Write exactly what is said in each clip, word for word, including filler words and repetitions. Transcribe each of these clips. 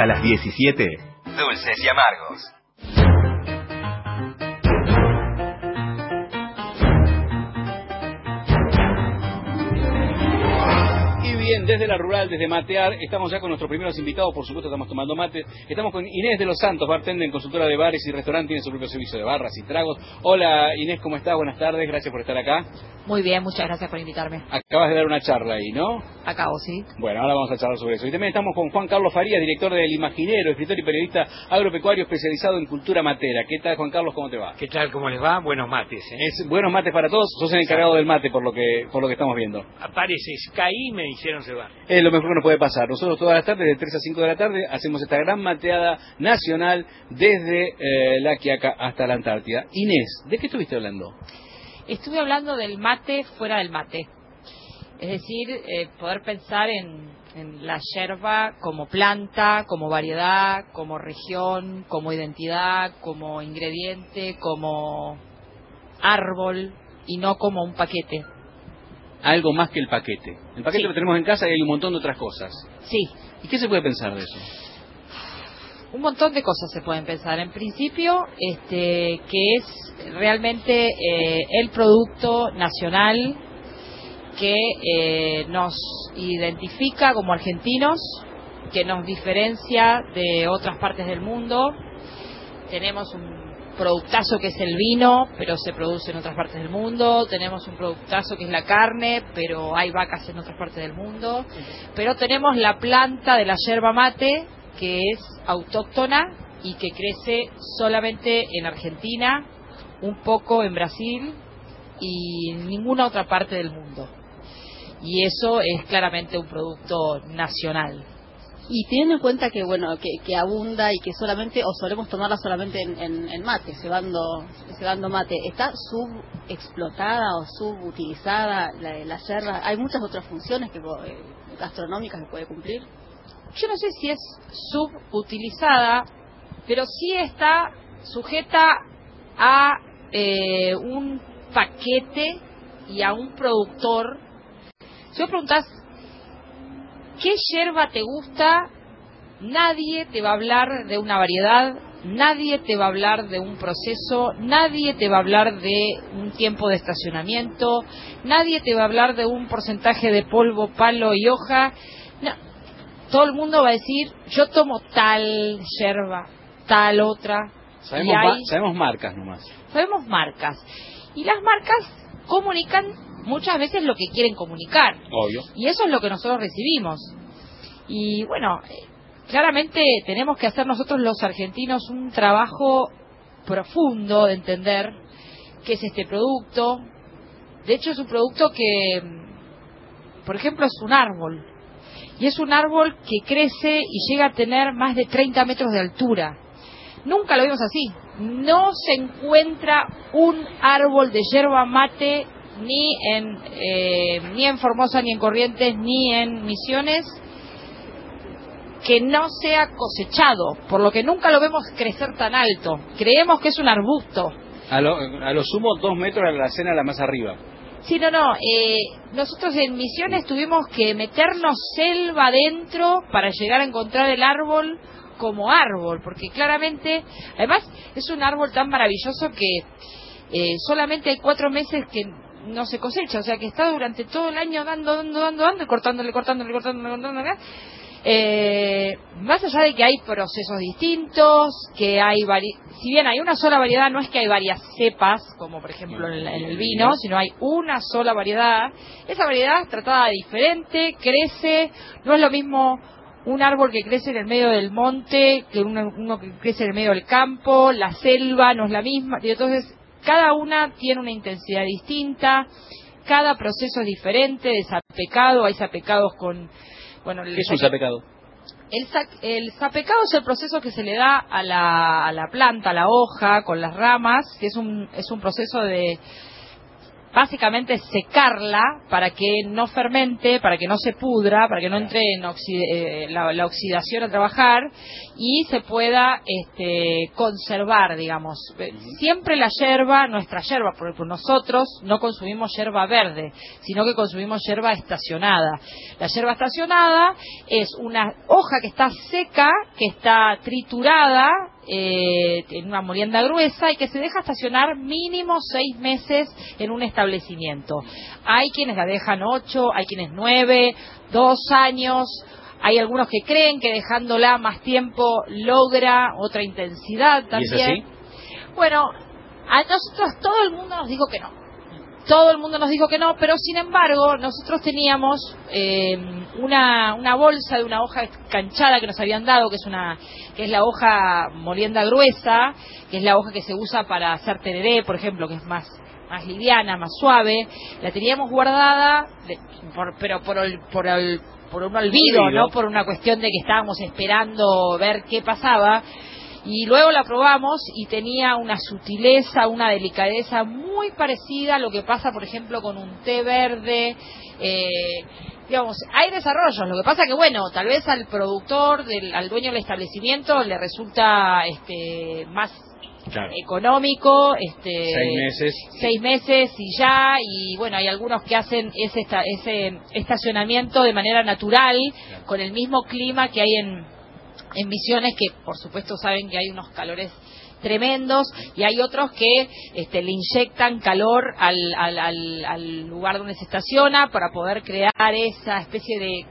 hasta las diecisiete, Dulces y Amargos. Bien, desde la rural, desde Matear, estamos ya con nuestros primeros invitados, por supuesto estamos tomando mate. Estamos con Inés de los Santos, bartender, consultora de bares y restaurantes, tiene su propio servicio de barras y tragos. Hola Inés, ¿cómo estás? Buenas tardes, gracias por estar acá. Muy bien, muchas gracias por invitarme. Acabas de dar una charla ahí, ¿no? Acabo, sí. Bueno, ahora vamos a charlar sobre eso. Y también estamos con Juan Carlos Farías, director del Imaginero, escritor y periodista agropecuario especializado en cultura matera. ¿Qué tal, Juan Carlos? ¿Cómo te va? ¿Qué tal? ¿Cómo les va? Buenos mates, ¿eh? Es buenos mates para todos. Sos el encargado del mate, por lo que por lo que estamos viendo. Apareces, caí y me hicieron cebar. Es lo mejor que nos puede pasar. Nosotros todas las tardes, de tres a cinco de la tarde, hacemos esta gran mateada nacional desde eh, La Quiaca hasta la Antártida. Inés, ¿de qué estuviste hablando? Estuve hablando del mate fuera del mate. Es decir, eh, poder pensar en, en la yerba como planta, como variedad, como región, como identidad, como ingrediente, como árbol y no como un paquete. Algo más que el paquete. El paquete Sí. lo tenemos en casa y hay un montón de otras cosas. Sí. ¿Y qué se puede pensar de eso? Un montón de cosas se pueden pensar. En principio, este, que es realmente eh, el producto nacional que eh, nos identifica como argentinos, que nos diferencia de otras partes del mundo. Tenemos un productazo que es el vino, pero se produce en otras partes del mundo. Tenemos un productazo que es la carne, pero hay vacas en otras partes del mundo. Pero tenemos la planta de la yerba mate, que es autóctona y que crece solamente en Argentina, un poco en Brasil y en ninguna otra parte del mundo. Y eso es claramente un producto nacional. Y teniendo en cuenta que bueno que, que abunda y que solamente o solemos tomarla solamente en, en, en mate, cebando, cebando mate, ¿está subexplotada o subutilizada la, la yerba? Hay muchas otras funciones que eh, gastronómicas que puede cumplir. Yo no sé si es subutilizada, pero sí está sujeta a eh, un paquete y a un productor. Si vos preguntás ¿qué yerba te gusta? Nadie te va a hablar de una variedad, nadie te va a hablar de un proceso, nadie te va a hablar de un tiempo de estacionamiento, nadie te va a hablar de un porcentaje de polvo, palo y hoja. No, todo el mundo va a decir, yo tomo tal yerba, tal otra. Sabemos, y hay, ma sabemos marcas nomás. Sabemos marcas. Y las marcas comunican muchas veces lo que quieren comunicar. Obvio. Y eso es lo que nosotros recibimos. Y bueno, claramente tenemos que hacer nosotros los argentinos un trabajo profundo de entender qué es este producto. De hecho es un producto que, por ejemplo, es un árbol. Y es un árbol que crece y llega a tener más de treinta metros de altura. Nunca lo vimos así. No se encuentra un árbol de yerba mate ni en eh, ni en Formosa, ni en Corrientes, ni en Misiones que no sea cosechado, por lo que nunca lo vemos crecer tan alto. Creemos que es un arbusto. A lo, a lo sumo dos metros a la cena, la más arriba. Sí, no, no. Eh, nosotros en Misiones tuvimos que meternos selva adentro para llegar a encontrar el árbol como árbol, porque claramente, además, es un árbol tan maravilloso que eh, solamente hay cuatro meses que no se cosecha, o sea que está durante todo el año dando, dando, dando, dando, y cortándole, cortándole, cortándole, cortándole, eh, más allá de que hay procesos distintos, que hay vari si bien hay una sola variedad, no es que hay varias cepas, como por ejemplo en, en el vino, sino hay una sola variedad. Esa variedad es tratada diferente, crece, no es lo mismo un árbol que crece en el medio del monte que uno, uno que crece en el medio del campo, la selva no es la misma, y entonces cada una tiene una intensidad distinta, cada proceso es diferente, de sapecado, hay sapecados con... Bueno, ¿qué es un sapecado? El, sa el sapecado es el proceso que se le da a la, a la planta, a la hoja, con las ramas, que es un, es un proceso de básicamente secarla para que no fermente, para que no se pudra, para que no entre en oxi eh, la, la oxidación a trabajar y se pueda este, conservar, digamos. Uh-huh. Siempre la yerba, nuestra yerba, porque nosotros no consumimos yerba verde, sino que consumimos yerba estacionada. La yerba estacionada es una hoja que está seca, que está triturada eh, en una molienda gruesa y que se deja estacionar mínimo seis meses en un establecimiento. Hay quienes la dejan ocho, hay quienes nueve, dos años. Hay algunos que creen que dejándola más tiempo logra otra intensidad también. ¿Y es así? Bueno, a nosotros todo el mundo nos dijo que no. Todo el mundo nos dijo que no, pero sin embargo nosotros teníamos eh, una una bolsa de una hoja canchada que nos habían dado, que es una que es la hoja molienda gruesa, que es la hoja que se usa para hacer tereré, por ejemplo, que es más más liviana, más suave. La teníamos guardada, de, por, pero por el, por el por un olvido, olvido, no por una cuestión de que estábamos esperando ver qué pasaba. Y luego la probamos y tenía una sutileza, una delicadeza muy parecida a lo que pasa, por ejemplo, con un té verde. Eh, digamos, hay desarrollos. Lo que pasa que, bueno, tal vez al productor, del, al dueño del establecimiento, le resulta este, más claro. económico. Este, seis meses. Seis meses y ya. Y bueno, hay algunos que hacen ese, ese estacionamiento de manera natural, claro. con el mismo clima que hay en... en Misiones, que por supuesto saben que hay unos calores tremendos, y hay otros que este, le inyectan calor al, al, al, al lugar donde se estaciona para poder crear esa especie de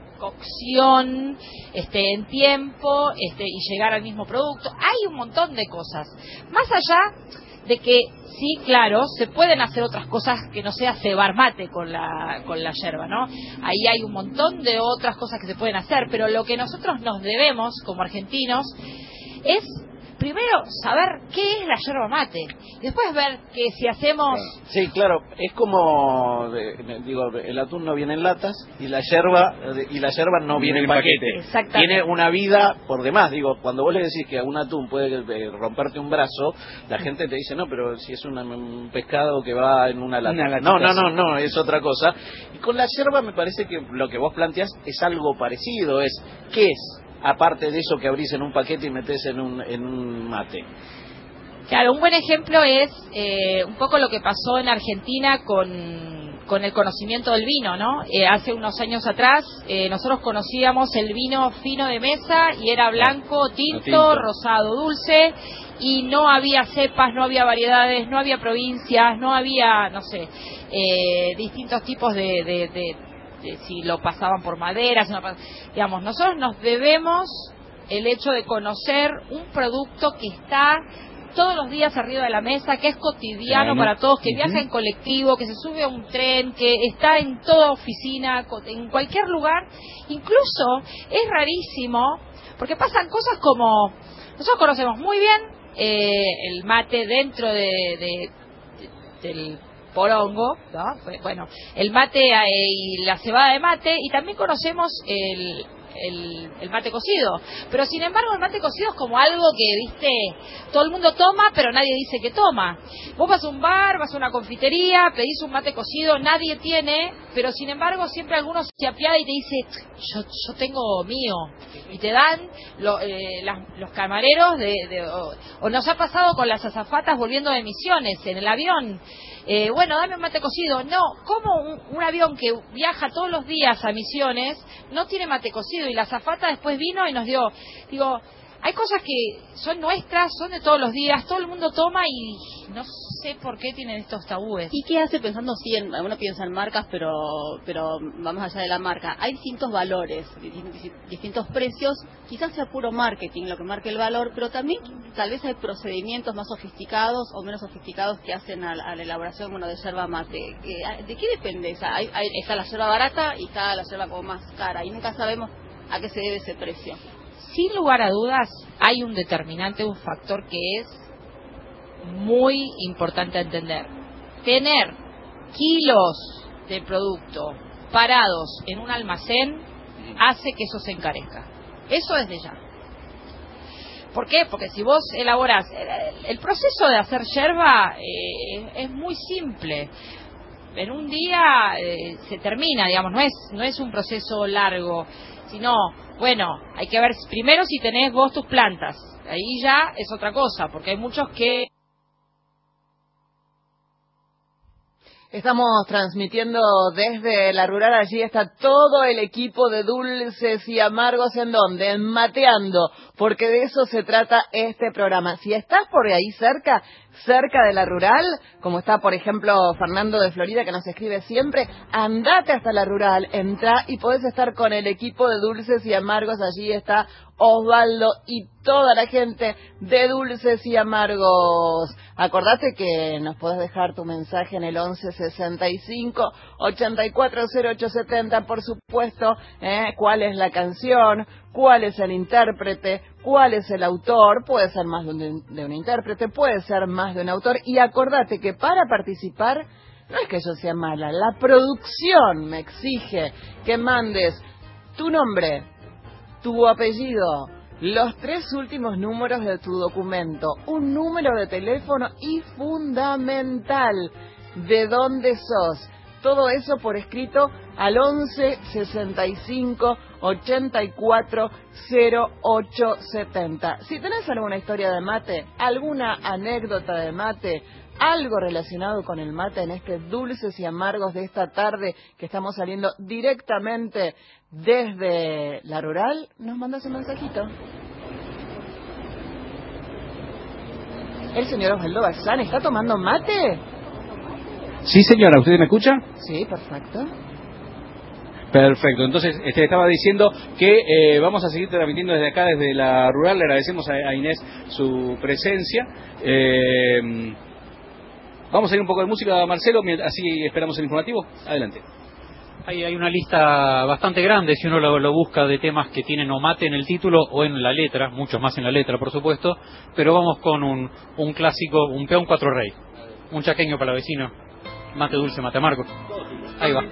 cocción este, en tiempo este, y llegar al mismo producto. Hay un montón de cosas. Más allá de que sí, claro, se pueden hacer otras cosas que no sea cebar mate con la con la yerba, ¿no? Ahí hay un montón de otras cosas que se pueden hacer, pero lo que nosotros nos debemos como argentinos es primero saber qué es la yerba mate y después ver que si hacemos... Sí, claro, es como, digo, el atún no viene en latas y la yerba y la yerba no viene en paquete. Exactamente. Tiene una vida por demás. Digo, cuando vos le decís que a un atún puede romperte un brazo, la gente te dice, no, pero si es una, un pescado que va en una lata. Una no, no, no, no, es otra cosa. Y con la yerba me parece que lo que vos planteás es algo parecido, es, ¿qué es? Aparte de eso que abrís en un paquete y metés en un, en un mate. Claro, un buen ejemplo es eh, un poco lo que pasó en Argentina con, con el conocimiento del vino, ¿no? Eh, hace unos años atrás eh, nosotros conocíamos el vino fino de mesa y era blanco, tinto, tinto, rosado, dulce, y no había cepas, no había variedades, no había provincias, no había, no sé, eh, distintos tipos de... de, de si lo pasaban por madera, si no, digamos, nosotros nos debemos el hecho de conocer un producto que está todos los días arriba de la mesa, que es cotidiano claro. para todos, que uh-huh. viaja en colectivo, que se sube a un tren, que está en toda oficina, en cualquier lugar. Incluso es rarísimo, porque pasan cosas como, nosotros conocemos muy bien eh, el mate dentro de, de, de del porongo, ¿no? Bueno, el mate eh, y la cebada de mate, y también conocemos el, el, el mate cocido, pero sin embargo el mate cocido es como algo que, viste, todo el mundo toma, pero nadie dice que toma. Vos vas a un bar, vas a una confitería, pedís un mate cocido, nadie tiene, pero sin embargo siempre alguno se apiada y te dice, yo, yo tengo mío, y te dan lo, eh, las, los camareros de, de o, o nos ha pasado con las azafatas volviendo de Misiones en el avión. Eh, bueno, dame un mate cocido. No, ¿cómo un, un avión que viaja todos los días a Misiones no tiene mate cocido? Y la azafata después vino y nos dio, digo, hay cosas que son nuestras, son de todos los días, todo el mundo toma y no sé por qué tienen estos tabúes. ¿Y qué hace pensando sí, en, uno piensa en marcas, pero pero vamos allá de la marca? Hay distintos valores, distintos precios, quizás sea puro marketing lo que marque el valor, pero también tal vez hay procedimientos más sofisticados o menos sofisticados que hacen a, a la elaboración bueno, de yerba mate. ¿De qué depende? O sea, hay, hay, está la yerba barata y está la yerba como más cara y nunca sabemos a qué se debe ese precio. Sin lugar a dudas, hay un determinante, un factor que es muy importante a entender. Tener kilos de producto parados en un almacén hace que eso se encarezca. Eso desde ya. ¿Por qué? Porque si vos elaborás... El proceso de hacer yerba eh, es muy simple. en un día eh, se termina, digamos, no es no es un proceso largo, sino, bueno, hay que ver primero si tenés vos tus plantas, ahí ya es otra cosa, porque hay muchos que... Estamos transmitiendo desde la rural, allí está todo el equipo de Dulces y Amargos, ¿en dónde? En Mateando, porque de eso se trata este programa. Si estás por ahí cerca, cerca de la rural, como está por ejemplo Fernando de Florida que nos escribe siempre, andate hasta la rural, entra y podés estar con el equipo de Dulces y Amargos, allí está Osvaldo y toda la gente de Dulces y Amargos. Acordate que nos podés dejar tu mensaje en el once sesenta y cinco ochenta y cuatro cero ocho setenta, por supuesto, ¿eh? ¿Cuál es la canción? ¿Cuál es el intérprete? ¿Cuál es el autor? Puede ser más de un, de un intérprete, puede ser más de un autor. Y acordate que para participar, no es que yo sea mala, la producción me exige que mandes tu nombre, tu apellido, los tres últimos números de tu documento, un número de teléfono y, fundamental, de dónde sos. Todo eso por escrito al once sesenta y cinco ochenta y cuatro cero ocho setenta. Si tenés alguna historia de mate, alguna anécdota de mate, algo relacionado con el mate en este Dulces y Amargos de esta tarde que estamos saliendo directamente desde la rural, nos mandas un mensajito. El señor Osvaldo Bazán está tomando mate. Sí, señora, ¿usted me escucha? Sí, perfecto. Perfecto, entonces este, estaba diciendo que eh, vamos a seguir transmitiendo desde acá, desde la rural. Le agradecemos a, a Inés su presencia. Eh, vamos a ir un poco de música, Marcelo, así esperamos el informativo. Adelante. Hay, hay una lista bastante grande, si uno lo, lo busca, de temas que tienen o mate en el título o en la letra, muchos más en la letra, por supuesto, pero vamos con un, un clásico, un peón cuatro rey, un chaqueño para la vecina, mate dulce, mate amargo. Ahí va.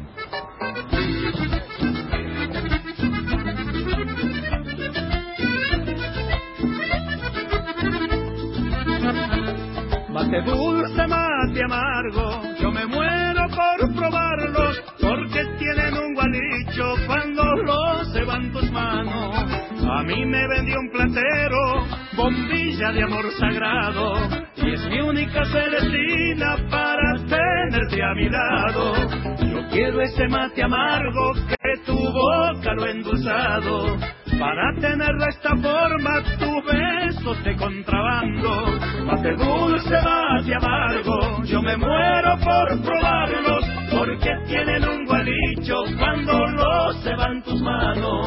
Mate dulce, mate amargo, yo me muero por probarlos, porque tienen un gualicho cuando los ceban tus manos. A mí me vendió un platero, bombilla de amor sagrado, y es mi única celestina para tenerte a mi lado. Yo quiero ese mate amargo que tu boca lo ha endulzado, para tener de esta forma tus besos de contrabando. Mate dulce, mate amargo, yo me muero por probarlos, porque tienen un gualicho cuando los ceban tus manos.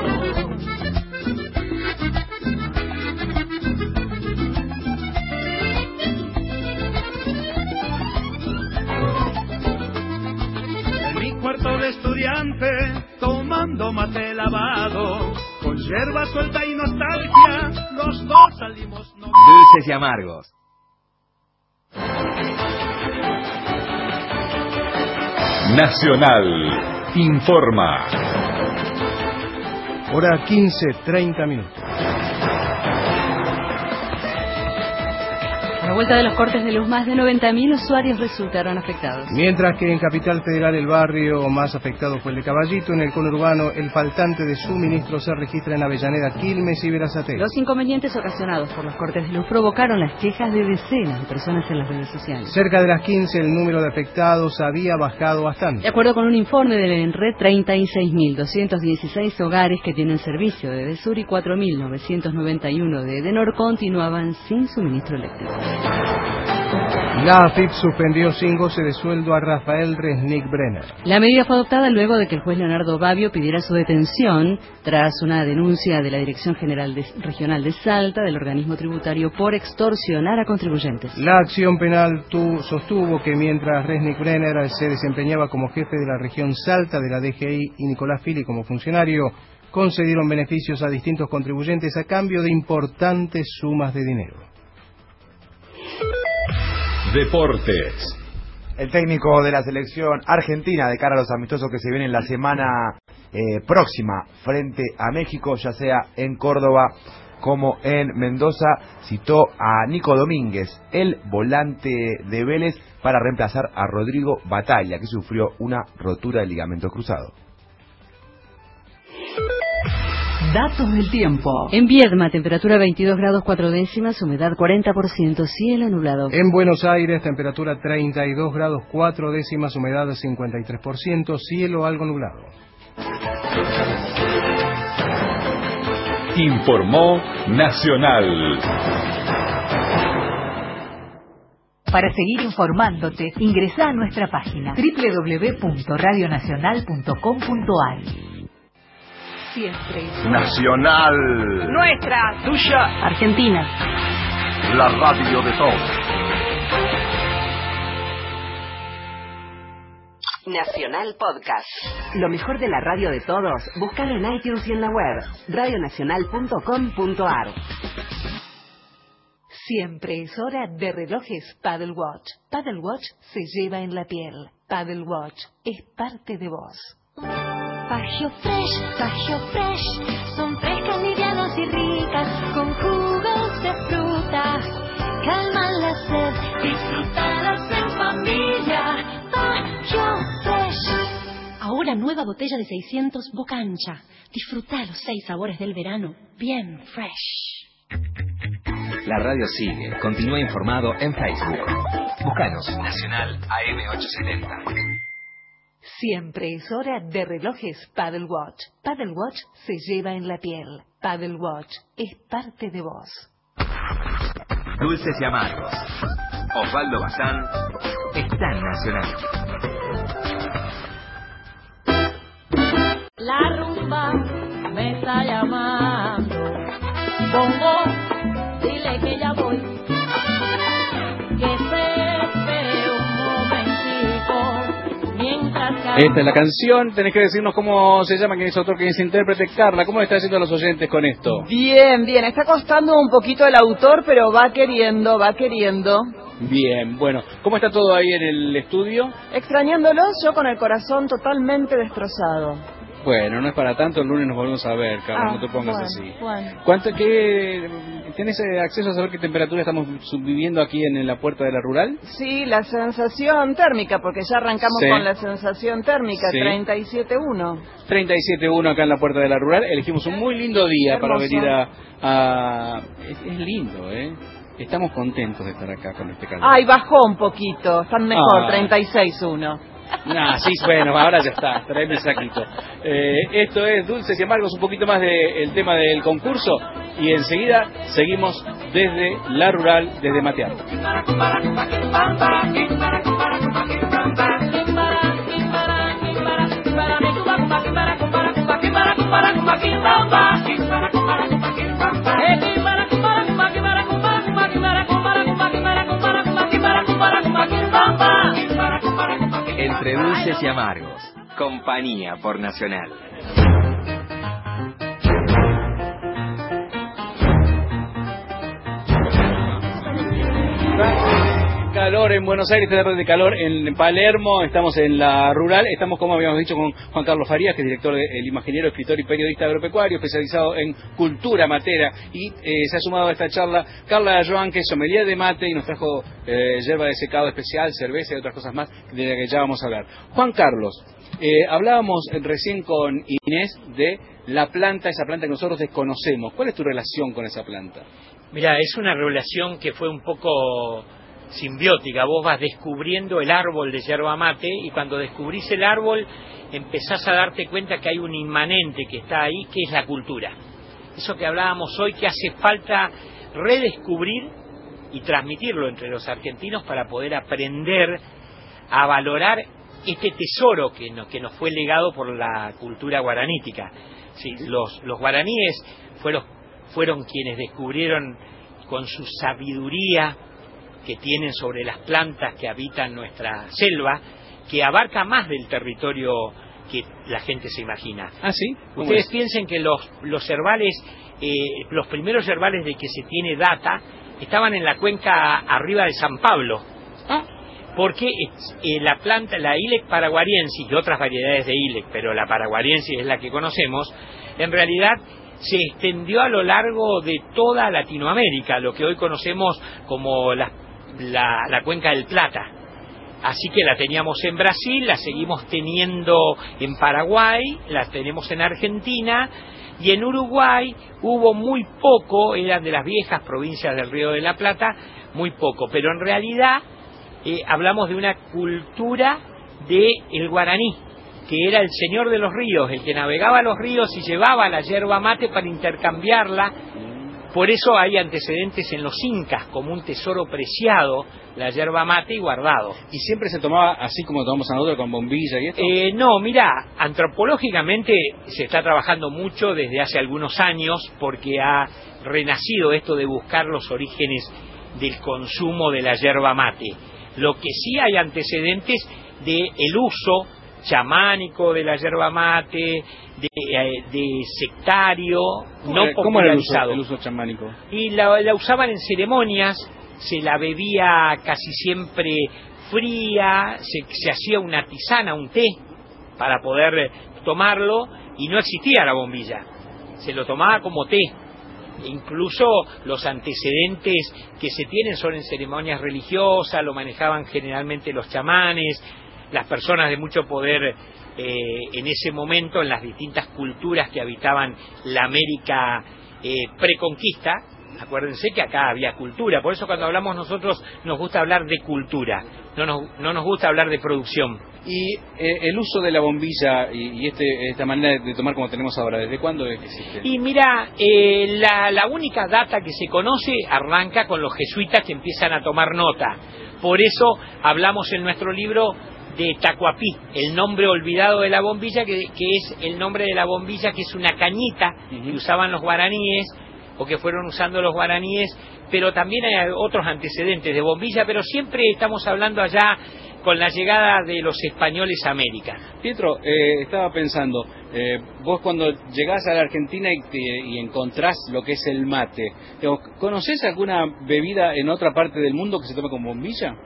En mi cuarto de estudiante, tomando mate lavado, con hierba suelta y nostalgia, los dos salimos no... Dulces y Amargos. Nacional informa. Hora quince, treinta minutos. A la vuelta de los cortes de luz, más de noventa mil usuarios resultaron afectados. Mientras que en Capital Federal el barrio más afectado fue el de Caballito, en el conurbano el faltante de suministro se registra en Avellaneda, Quilmes y Berazategui. Los inconvenientes ocasionados por los cortes de luz provocaron las quejas de decenas de personas en las redes sociales. Cerca de las quince el número de afectados había bajado bastante. De acuerdo con un informe del ENRE, treinta y seis mil doscientos dieciséis hogares que tienen servicio de Edesur y cuatro mil novecientos noventa y uno de Edenor continuaban sin suministro eléctrico. La A F I P suspendió sin goce de sueldo a Rafael Resnick Brenner. La medida fue adoptada luego de que el juez Leonardo Babbio pidiera su detención tras una denuncia de la Dirección General de, Regional de Salta del organismo tributario por extorsionar a contribuyentes. La acción penal tu, sostuvo que mientras Resnick Brenner se desempeñaba como jefe de la región Salta de la D G I y Nicolás Fili como funcionario, concedieron beneficios a distintos contribuyentes a cambio de importantes sumas de dinero. Deportes. El técnico de la selección argentina de cara a los amistosos que se vienen la semana eh, próxima frente a México, ya sea en Córdoba como en Mendoza citó a Nico Domínguez, el volante de Vélez, para reemplazar a Rodrigo Batalla, que sufrió una rotura de ligamento cruzado. Datos del tiempo. En Viedma, temperatura veintidós grados cuatro décimas, humedad cuarenta por ciento, cielo nublado. En Buenos Aires, temperatura treinta y dos grados cuatro décimas, humedad cincuenta y tres por ciento, cielo algo nublado. Informó Nacional. Para seguir informándote, ingresa a nuestra página doble u doble u doble u punto radio nacional punto com punto a r. Siempre Nacional. Nuestra, tuya, Argentina. La radio de todos. Nacional Podcast. Lo mejor de la radio de todos, búscalo en iTunes y en la web radio nacional punto com punto a r. Siempre es hora de relojes Paddle Watch. Paddle Watch se lleva en la piel. Paddle Watch es parte de vos. Pagio Fresh, Pagio Fresh, son frescas, livianas y ricas, con jugos de fruta, calman la sed, disfrútalas en familia. Pagio Fresh. Ahora nueva botella de seiscientos Boca Ancha. Disfruta los seis sabores del verano, bien fresh. La radio sigue, continúa informado en Facebook. Búscanos, Nacional A M ochocientos setenta. Siempre es hora de relojes Paddle Watch. Paddle Watch se lleva en la piel. Paddle Watch es parte de vos. Dulces y amargos. Osvaldo Bazán está en Nacional. La rumba me está llamando. Bongo, dile que ya voy. Que se espere un momentico mientras... Esta es la canción, tenés que decirnos cómo se llama, quién es autor, quién es intérprete. Carla, ¿cómo le está haciendo a los oyentes con esto? Bien, bien, está costando un poquito el autor, pero va queriendo, va queriendo. Bien, bueno, ¿cómo está todo ahí en el estudio? Extrañándolos, yo con el corazón totalmente destrozado. Bueno, no es para tanto, el lunes nos volvemos a ver, Carla, Ah, no te pongas bueno, así. bueno. ¿Cuánto, qué, ¿Tienes acceso a saber qué temperatura estamos viviendo aquí en la puerta de la rural? Sí, la sensación térmica, porque ya arrancamos Sí. con la sensación térmica, Sí. treinta y siete uno. treinta y siete uno acá en la puerta de la rural. Elegimos un muy lindo día para Hermoso. venir a... a... Es, es lindo, ¿eh? Estamos contentos de estar acá con este calor. Ay, bajó un poquito, están mejor, Ah. treinta y seis uno. Nah, sí, bueno, ahora ya está, traeme el saquito. Eh, esto es Dulces y Amargos, un poquito más del tema del concurso y enseguida seguimos desde la rural, desde Matear. Entre dulces y amargos. Compañía por Nacional. Calor en Buenos Aires, tarde de calor en Palermo, estamos en la rural, estamos como habíamos dicho con Juan Carlos Farías, que es director del Imaginero, escritor y periodista agropecuario, especializado en cultura matera, y eh, se ha sumado a esta charla Carla Joan, que es sommelier de mate y nos trajo eh, yerba de secado especial, cerveza y otras cosas más de las que ya vamos a hablar. Juan Carlos, eh, hablábamos recién con Inés de la planta, esa planta que nosotros desconocemos. ¿Cuál es tu relación con esa planta? Mira, es una relación que fue un poco simbiótica. Vos vas descubriendo el árbol de yerba mate y cuando descubrís el árbol empezás a darte cuenta que hay un inmanente que está ahí, que es la cultura. Eso que hablábamos hoy, que hace falta redescubrir y transmitirlo entre los argentinos para poder aprender a valorar este tesoro que nos, que nos fue legado por la cultura guaranítica. Sí, los, los guaraníes fueron, fueron quienes descubrieron con su sabiduría que tienen sobre las plantas que habitan nuestra selva, que abarca más del territorio que la gente se imagina. ¿Ah, sí? Ustedes piensen que los, los herbales, eh, los primeros herbales de que se tiene data, estaban en la cuenca arriba de San Pablo. ¿Ah? Porque eh, la planta, la Ilex paraguariensis y otras variedades de Ilex, pero la paraguariensis es la que conocemos, en realidad se extendió a lo largo de toda Latinoamérica, lo que hoy conocemos como la, la, la Cuenca del Plata. Así que la teníamos en Brasil, la seguimos teniendo en Paraguay, la tenemos en Argentina, y en Uruguay hubo muy poco, eran de las viejas provincias del Río de la Plata, muy poco, pero en realidad eh, hablamos de una cultura del guaraní, que era el señor de los ríos, el que navegaba los ríos y llevaba la yerba mate para intercambiarla. Por eso hay antecedentes en los incas como un tesoro preciado, la yerba mate, y guardado. ¿Y siempre se tomaba así como tomamos a nosotros, con bombilla y esto? Eh, no, mira, antropológicamente se está trabajando mucho desde hace algunos años porque ha renacido esto de buscar los orígenes del consumo de la yerba mate. Lo que sí hay antecedentes del uso chamánico de la yerba mate, de, de sectario, no popularizado. ¿Cómo era el uso, el uso chamánico? Y la, la usaban en ceremonias, se la bebía casi siempre fría, se, se hacía una tisana, un té, para poder tomarlo, y no existía la bombilla, se lo tomaba como té. Incluso los antecedentes que se tienen son en ceremonias religiosas, lo manejaban generalmente los chamanes, las personas de mucho poder eh, en ese momento, en las distintas culturas que habitaban la América eh, preconquista. Acuérdense que acá había cultura, por eso cuando hablamos nosotros nos gusta hablar de cultura, no nos, no nos gusta hablar de producción. Y eh, el uso de la bombilla y, y este, esta manera de tomar como tenemos ahora, ¿desde cuándo es que existe? Y mira, eh, la, la única data que se conoce arranca con los jesuitas que empiezan a tomar nota. Por eso hablamos en nuestro libro de Tacuapí, el nombre olvidado de la bombilla, que, que es el nombre de la bombilla, que es una cañita uh-huh. que usaban los guaraníes, o que fueron usando los guaraníes, pero también hay otros antecedentes de bombilla, pero siempre estamos hablando allá con la llegada de los españoles a América. Pietro, eh, estaba pensando, eh, vos cuando llegás a la Argentina y, te, y encontrás lo que es el mate, ¿conocés alguna bebida en otra parte del mundo que se tome con bombilla?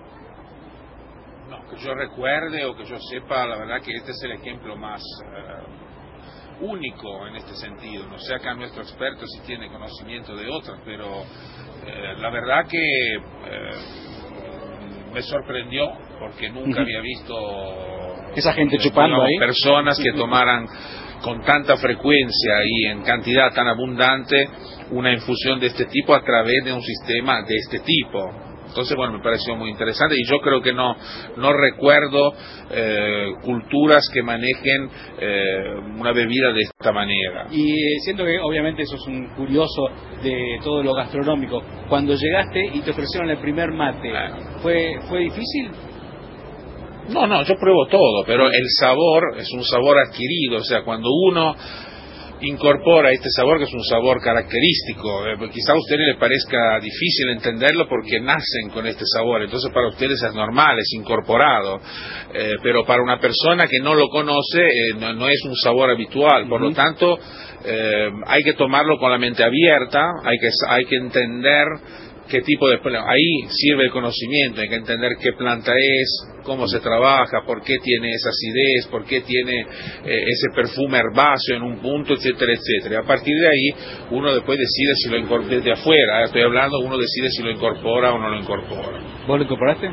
No, que yo recuerde o que yo sepa, la verdad que este es el ejemplo más uh, único en este sentido. No sé acá nuestro experto si tiene conocimiento de otras, pero eh, la verdad que eh, me sorprendió porque nunca había visto esa gente eh, chupando digamos, ahí, personas que tomaran con tanta frecuencia y en cantidad tan abundante una infusión de este tipo a través de un sistema de este tipo. Entonces, bueno, me pareció muy interesante y yo creo que no no recuerdo eh, culturas que manejen eh, una bebida de esta manera. Y eh, siento que obviamente sos un curioso de todo lo gastronómico. Cuando llegaste y te ofrecieron el primer mate, ¿fue fue difícil? No, no, yo pruebo todo, pero el sabor es un sabor adquirido, o sea, cuando uno incorpora este sabor, que es un sabor característico, eh, quizá a ustedes les parezca difícil entenderlo porque nacen con este sabor, entonces para ustedes es normal, es incorporado, eh, pero para una persona que no lo conoce eh, no, no es un sabor habitual, por uh-huh. lo tanto eh, hay que tomarlo con la mente abierta, hay que, hay que entender qué tipo de... Ahí sirve el conocimiento, hay que entender qué planta es, cómo se trabaja, por qué tiene esa acidez, por qué tiene eh, ese perfume herbáceo en un punto, etcétera, etcétera. Y a partir de ahí, uno después decide si lo incorpora, desde afuera, estoy hablando, uno decide si lo incorpora o no lo incorpora. ¿Vos lo incorporaste?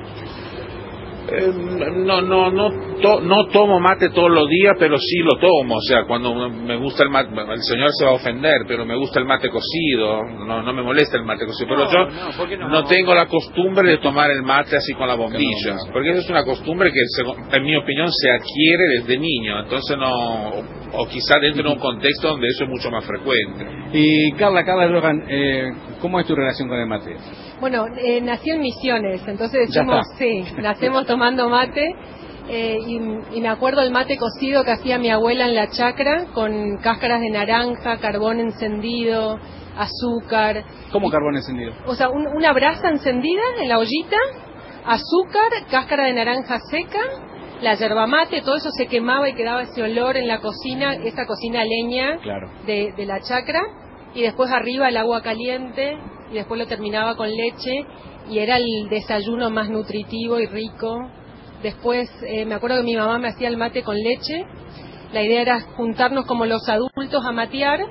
Eh, no, no, no, to, no tomo mate todos los días, pero sí lo tomo, o sea, cuando me gusta el mate, el señor se va a ofender, pero me gusta el mate cocido, no, no me molesta el mate cocido, pero no, yo no, no? no tengo la costumbre de tomar el mate así con la bombilla, no, no. porque esa es una costumbre que, en mi opinión, se adquiere desde niño, entonces no, o quizá dentro de un contexto donde eso es mucho más frecuente. Y Carla, Carla Logan, eh, ¿cómo es tu relación con el mate? Bueno, eh, nací en Misiones, entonces decimos, sí, nacemos tomando mate eh, y, y me acuerdo el mate cocido que hacía mi abuela en la chacra con cáscaras de naranja, carbón encendido, azúcar. ¿Cómo carbón encendido? O sea, un, una brasa encendida en la ollita, azúcar, cáscara de naranja seca, la yerba mate, todo eso se quemaba y quedaba ese olor en la cocina, esa cocina a leña claro. de, de la chacra, y después arriba el agua caliente, y después lo terminaba con leche, y era el desayuno más nutritivo y rico. Después eh, me acuerdo que mi mamá me hacía el mate con leche, la idea era juntarnos como los adultos a matear,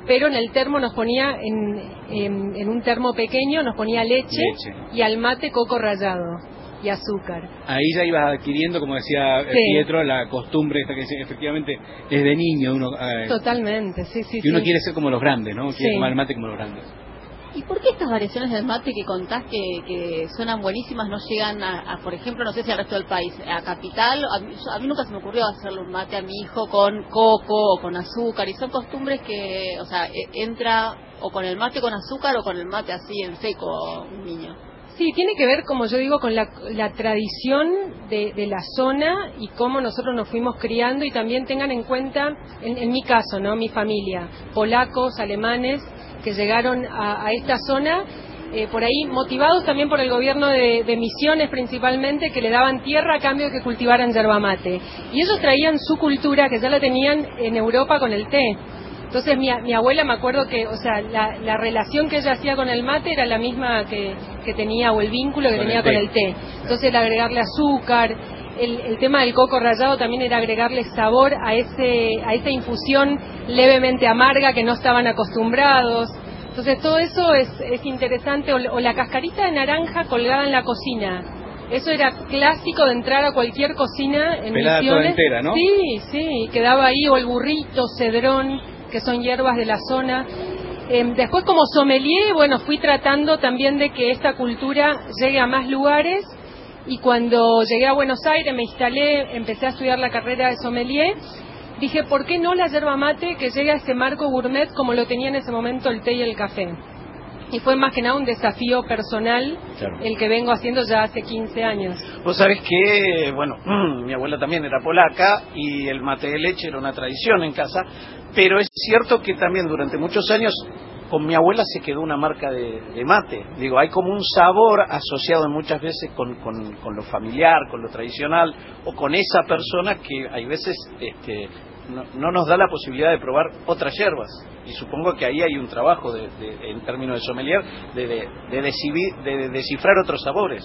pero en el termo nos ponía, en, en, en un termo pequeño, nos ponía leche, leche y al mate coco rallado y azúcar. Ahí ya ibas adquiriendo, como decía Sí. Pietro, la costumbre esta que dice, efectivamente desde niño uno eh, Totalmente, sí, sí. y uno sí. quiere ser como los grandes, ¿no? Quiere Sí. tomar el mate como los grandes. ¿Y por qué estas variaciones del mate que contás que, que suenan buenísimas no llegan a, a, por ejemplo, no sé si al resto del país, a Capital? A mí, a mí nunca se me ocurrió hacerle un mate a mi hijo con coco o con azúcar, y son costumbres que, o sea, e- entra o con el mate con azúcar o con el mate así en seco un niño. Sí, tiene que ver, como yo digo, con la, la tradición de, de la zona y cómo nosotros nos fuimos criando, y también tengan en cuenta, en, en mi caso, ¿no? Mi familia, polacos, alemanes, que llegaron a, a esta zona, eh, por ahí motivados también por el gobierno de, de Misiones principalmente, que le daban tierra a cambio de que cultivaran yerba mate. Y ellos traían su cultura, que ya la tenían en Europa con el té. Entonces mi, mi abuela, me acuerdo que, o sea, la, la relación que ella hacía con el mate era la misma que, que tenía, o el vínculo que Con tenía el té. con el té. Entonces el agregarle azúcar, el, el tema del coco rallado también era agregarle sabor a ese a esa infusión levemente amarga que no estaban acostumbrados. Entonces todo eso es, es interesante, o, o la cascarita de naranja colgada en la cocina. Eso era clásico de entrar a cualquier cocina en Pelada toda Misiones. entera, ¿no? Sí, sí, quedaba ahí, o el burrito, cedrón, que son hierbas de la zona. Eh, después, como sommelier, bueno, fui tratando también de que esta cultura llegue a más lugares, y cuando llegué a Buenos Aires me instalé, empecé a estudiar la carrera de sommelier. Dije, ¿por qué no la yerba mate que llegue a ese marco gourmet como lo tenía en ese momento el té y el café? Y fue más que nada un desafío personal, Claro. el que vengo haciendo ya hace quince años. Vos sabés que, bueno, mi abuela también era polaca y el mate de leche era una tradición en casa, pero es cierto que también durante muchos años con mi abuela se quedó una marca de, de mate. Digo, hay como un sabor asociado muchas veces con, con, con lo familiar, con lo tradicional, o con esa persona que hay veces este, no, no nos da la posibilidad de probar otras hierbas. Y supongo que ahí hay un trabajo de, de, en términos de sommelier de, de, de, decidir, de descifrar otros sabores.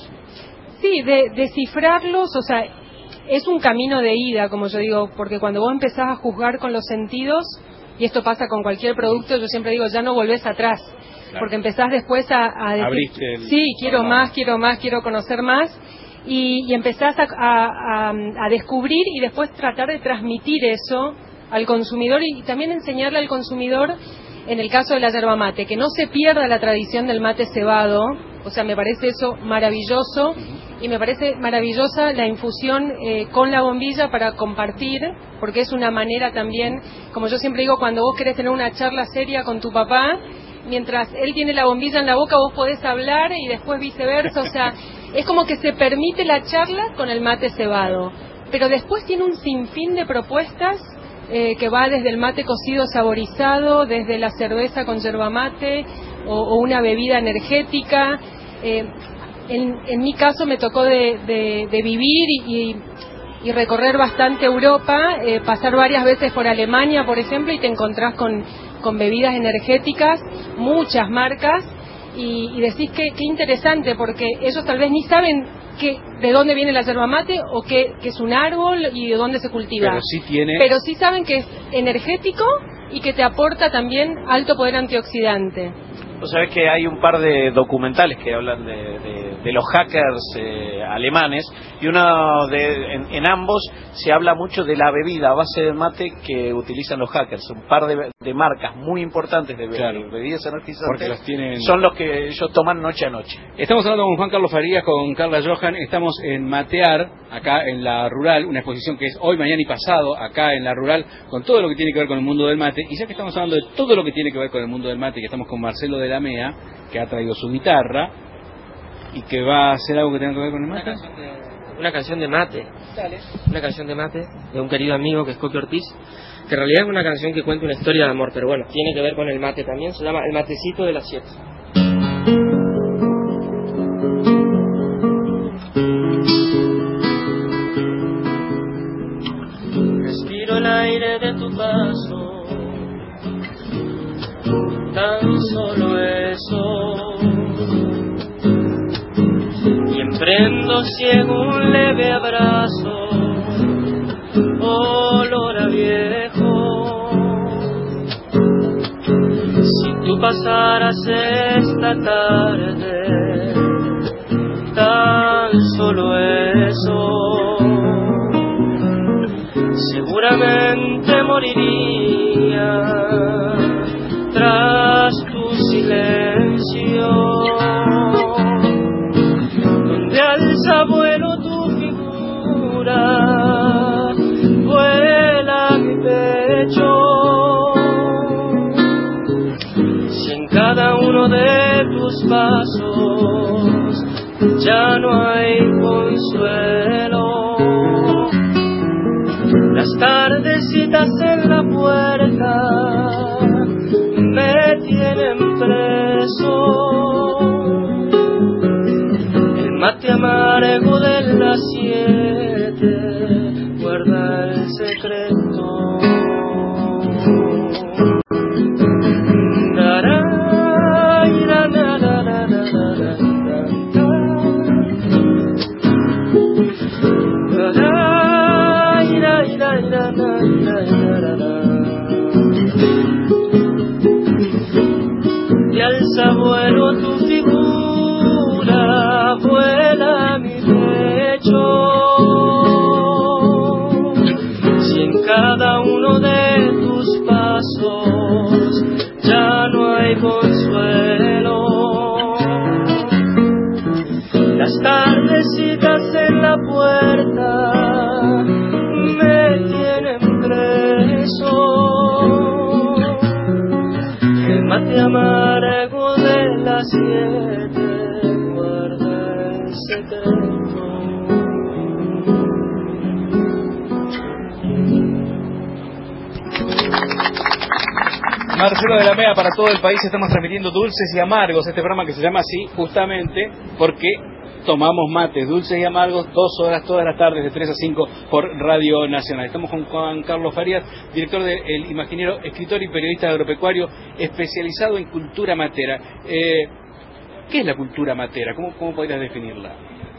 Sí, de descifrarlos, o sea, es un camino de ida, como yo digo, porque cuando vos empezás a juzgar con los sentidos, y esto pasa con cualquier producto, yo siempre digo, ya no volvés atrás, Claro. porque empezás después a, a decir, Abriste el sí, quiero panorama. más, quiero más, quiero conocer más, y, y empezás a, a, a, a descubrir y después tratar de transmitir eso al consumidor, y, y también enseñarle al consumidor, en el caso de la yerba mate, que no se pierda la tradición del mate cebado. O sea, me parece eso maravilloso, y me parece maravillosa la infusión eh, con la bombilla para compartir, porque es una manera también, como yo siempre digo, cuando vos querés tener una charla seria con tu papá, mientras él tiene la bombilla en la boca, vos podés hablar, y después viceversa. O sea, es como que se permite la charla con el mate cebado, pero después tiene un sinfín de propuestas eh, que va desde el mate cocido saborizado, desde la cerveza con yerba mate, o, o una bebida energética. Eh, en, en mi caso me tocó de, de, de vivir y, y recorrer bastante Europa, eh, pasar varias veces por Alemania, por ejemplo, y te encontrás con, con bebidas energéticas, muchas marcas, y, y decís que qué interesante, porque ellos tal vez ni saben que, de dónde viene la yerba mate, o que, que es un árbol y de dónde se cultiva. Pero sí tiene... Pero sí saben que es energético y que te aporta también alto poder antioxidante. Vos sabés que hay un par de documentales que hablan de, de, de los hackers eh, alemanes, y uno de, en, en ambos se habla mucho de la bebida a base de mate que utilizan los hackers. Un par de, de marcas muy importantes de, Claro. de bebidas energizantes, Porque los tienen- son los que ellos toman noche a noche. Estamos hablando con Juan Carlos Farías, con Carla Johan. Estamos en Matear, acá en la Rural, una exposición que es hoy, mañana y pasado, acá en la Rural, con todo lo que tiene que ver con el mundo del mate. Y ya que estamos hablando de todo lo que tiene que ver con el mundo del mate, que estamos con Marcelo de la M E A, que ha traído su guitarra y que va a hacer algo que tenga que ver con el mate. Una canción de mate, una canción de mate de un querido amigo que es Coqui Ortiz, que en realidad es una canción que cuenta una historia de amor, pero bueno, tiene que ver con el mate también. Se llama El matecito de las siete. Respiro el aire de tu paso, tan solo eso, y emprendo ciego un leve abrazo, olor a viejo. pasaras esta tarde, tan solo eso, seguramente moriría tras tu silencio, donde alza vuelo tu figura, vuela mi pecho. Si en cada uno de tus pasos ya no hay consuelo, las tardecitas en la puerta me tienen preso. El mate amargo de las siete guarda el secreto. Y alza vuelo tu figura, vuela mi pecho. Si en cada uno de tus pasos ya no hay consuelo, las tardecitas en la puerta me tienen preso. El mate amargo de las siete guarda el secreto. Marcelo de la Mea, para todo el país estamos transmitiendo Dulces y Amargos, este programa que se llama así justamente porque tomamos mates dulces y amargos dos horas todas las tardes de tres a cinco por Radio Nacional. Estamos con Juan Carlos Farías, director de El Imaginero, escritor y periodista agropecuario especializado en cultura matera. Eh, ¿Qué es la cultura matera? ¿Cómo, cómo podrías definirla?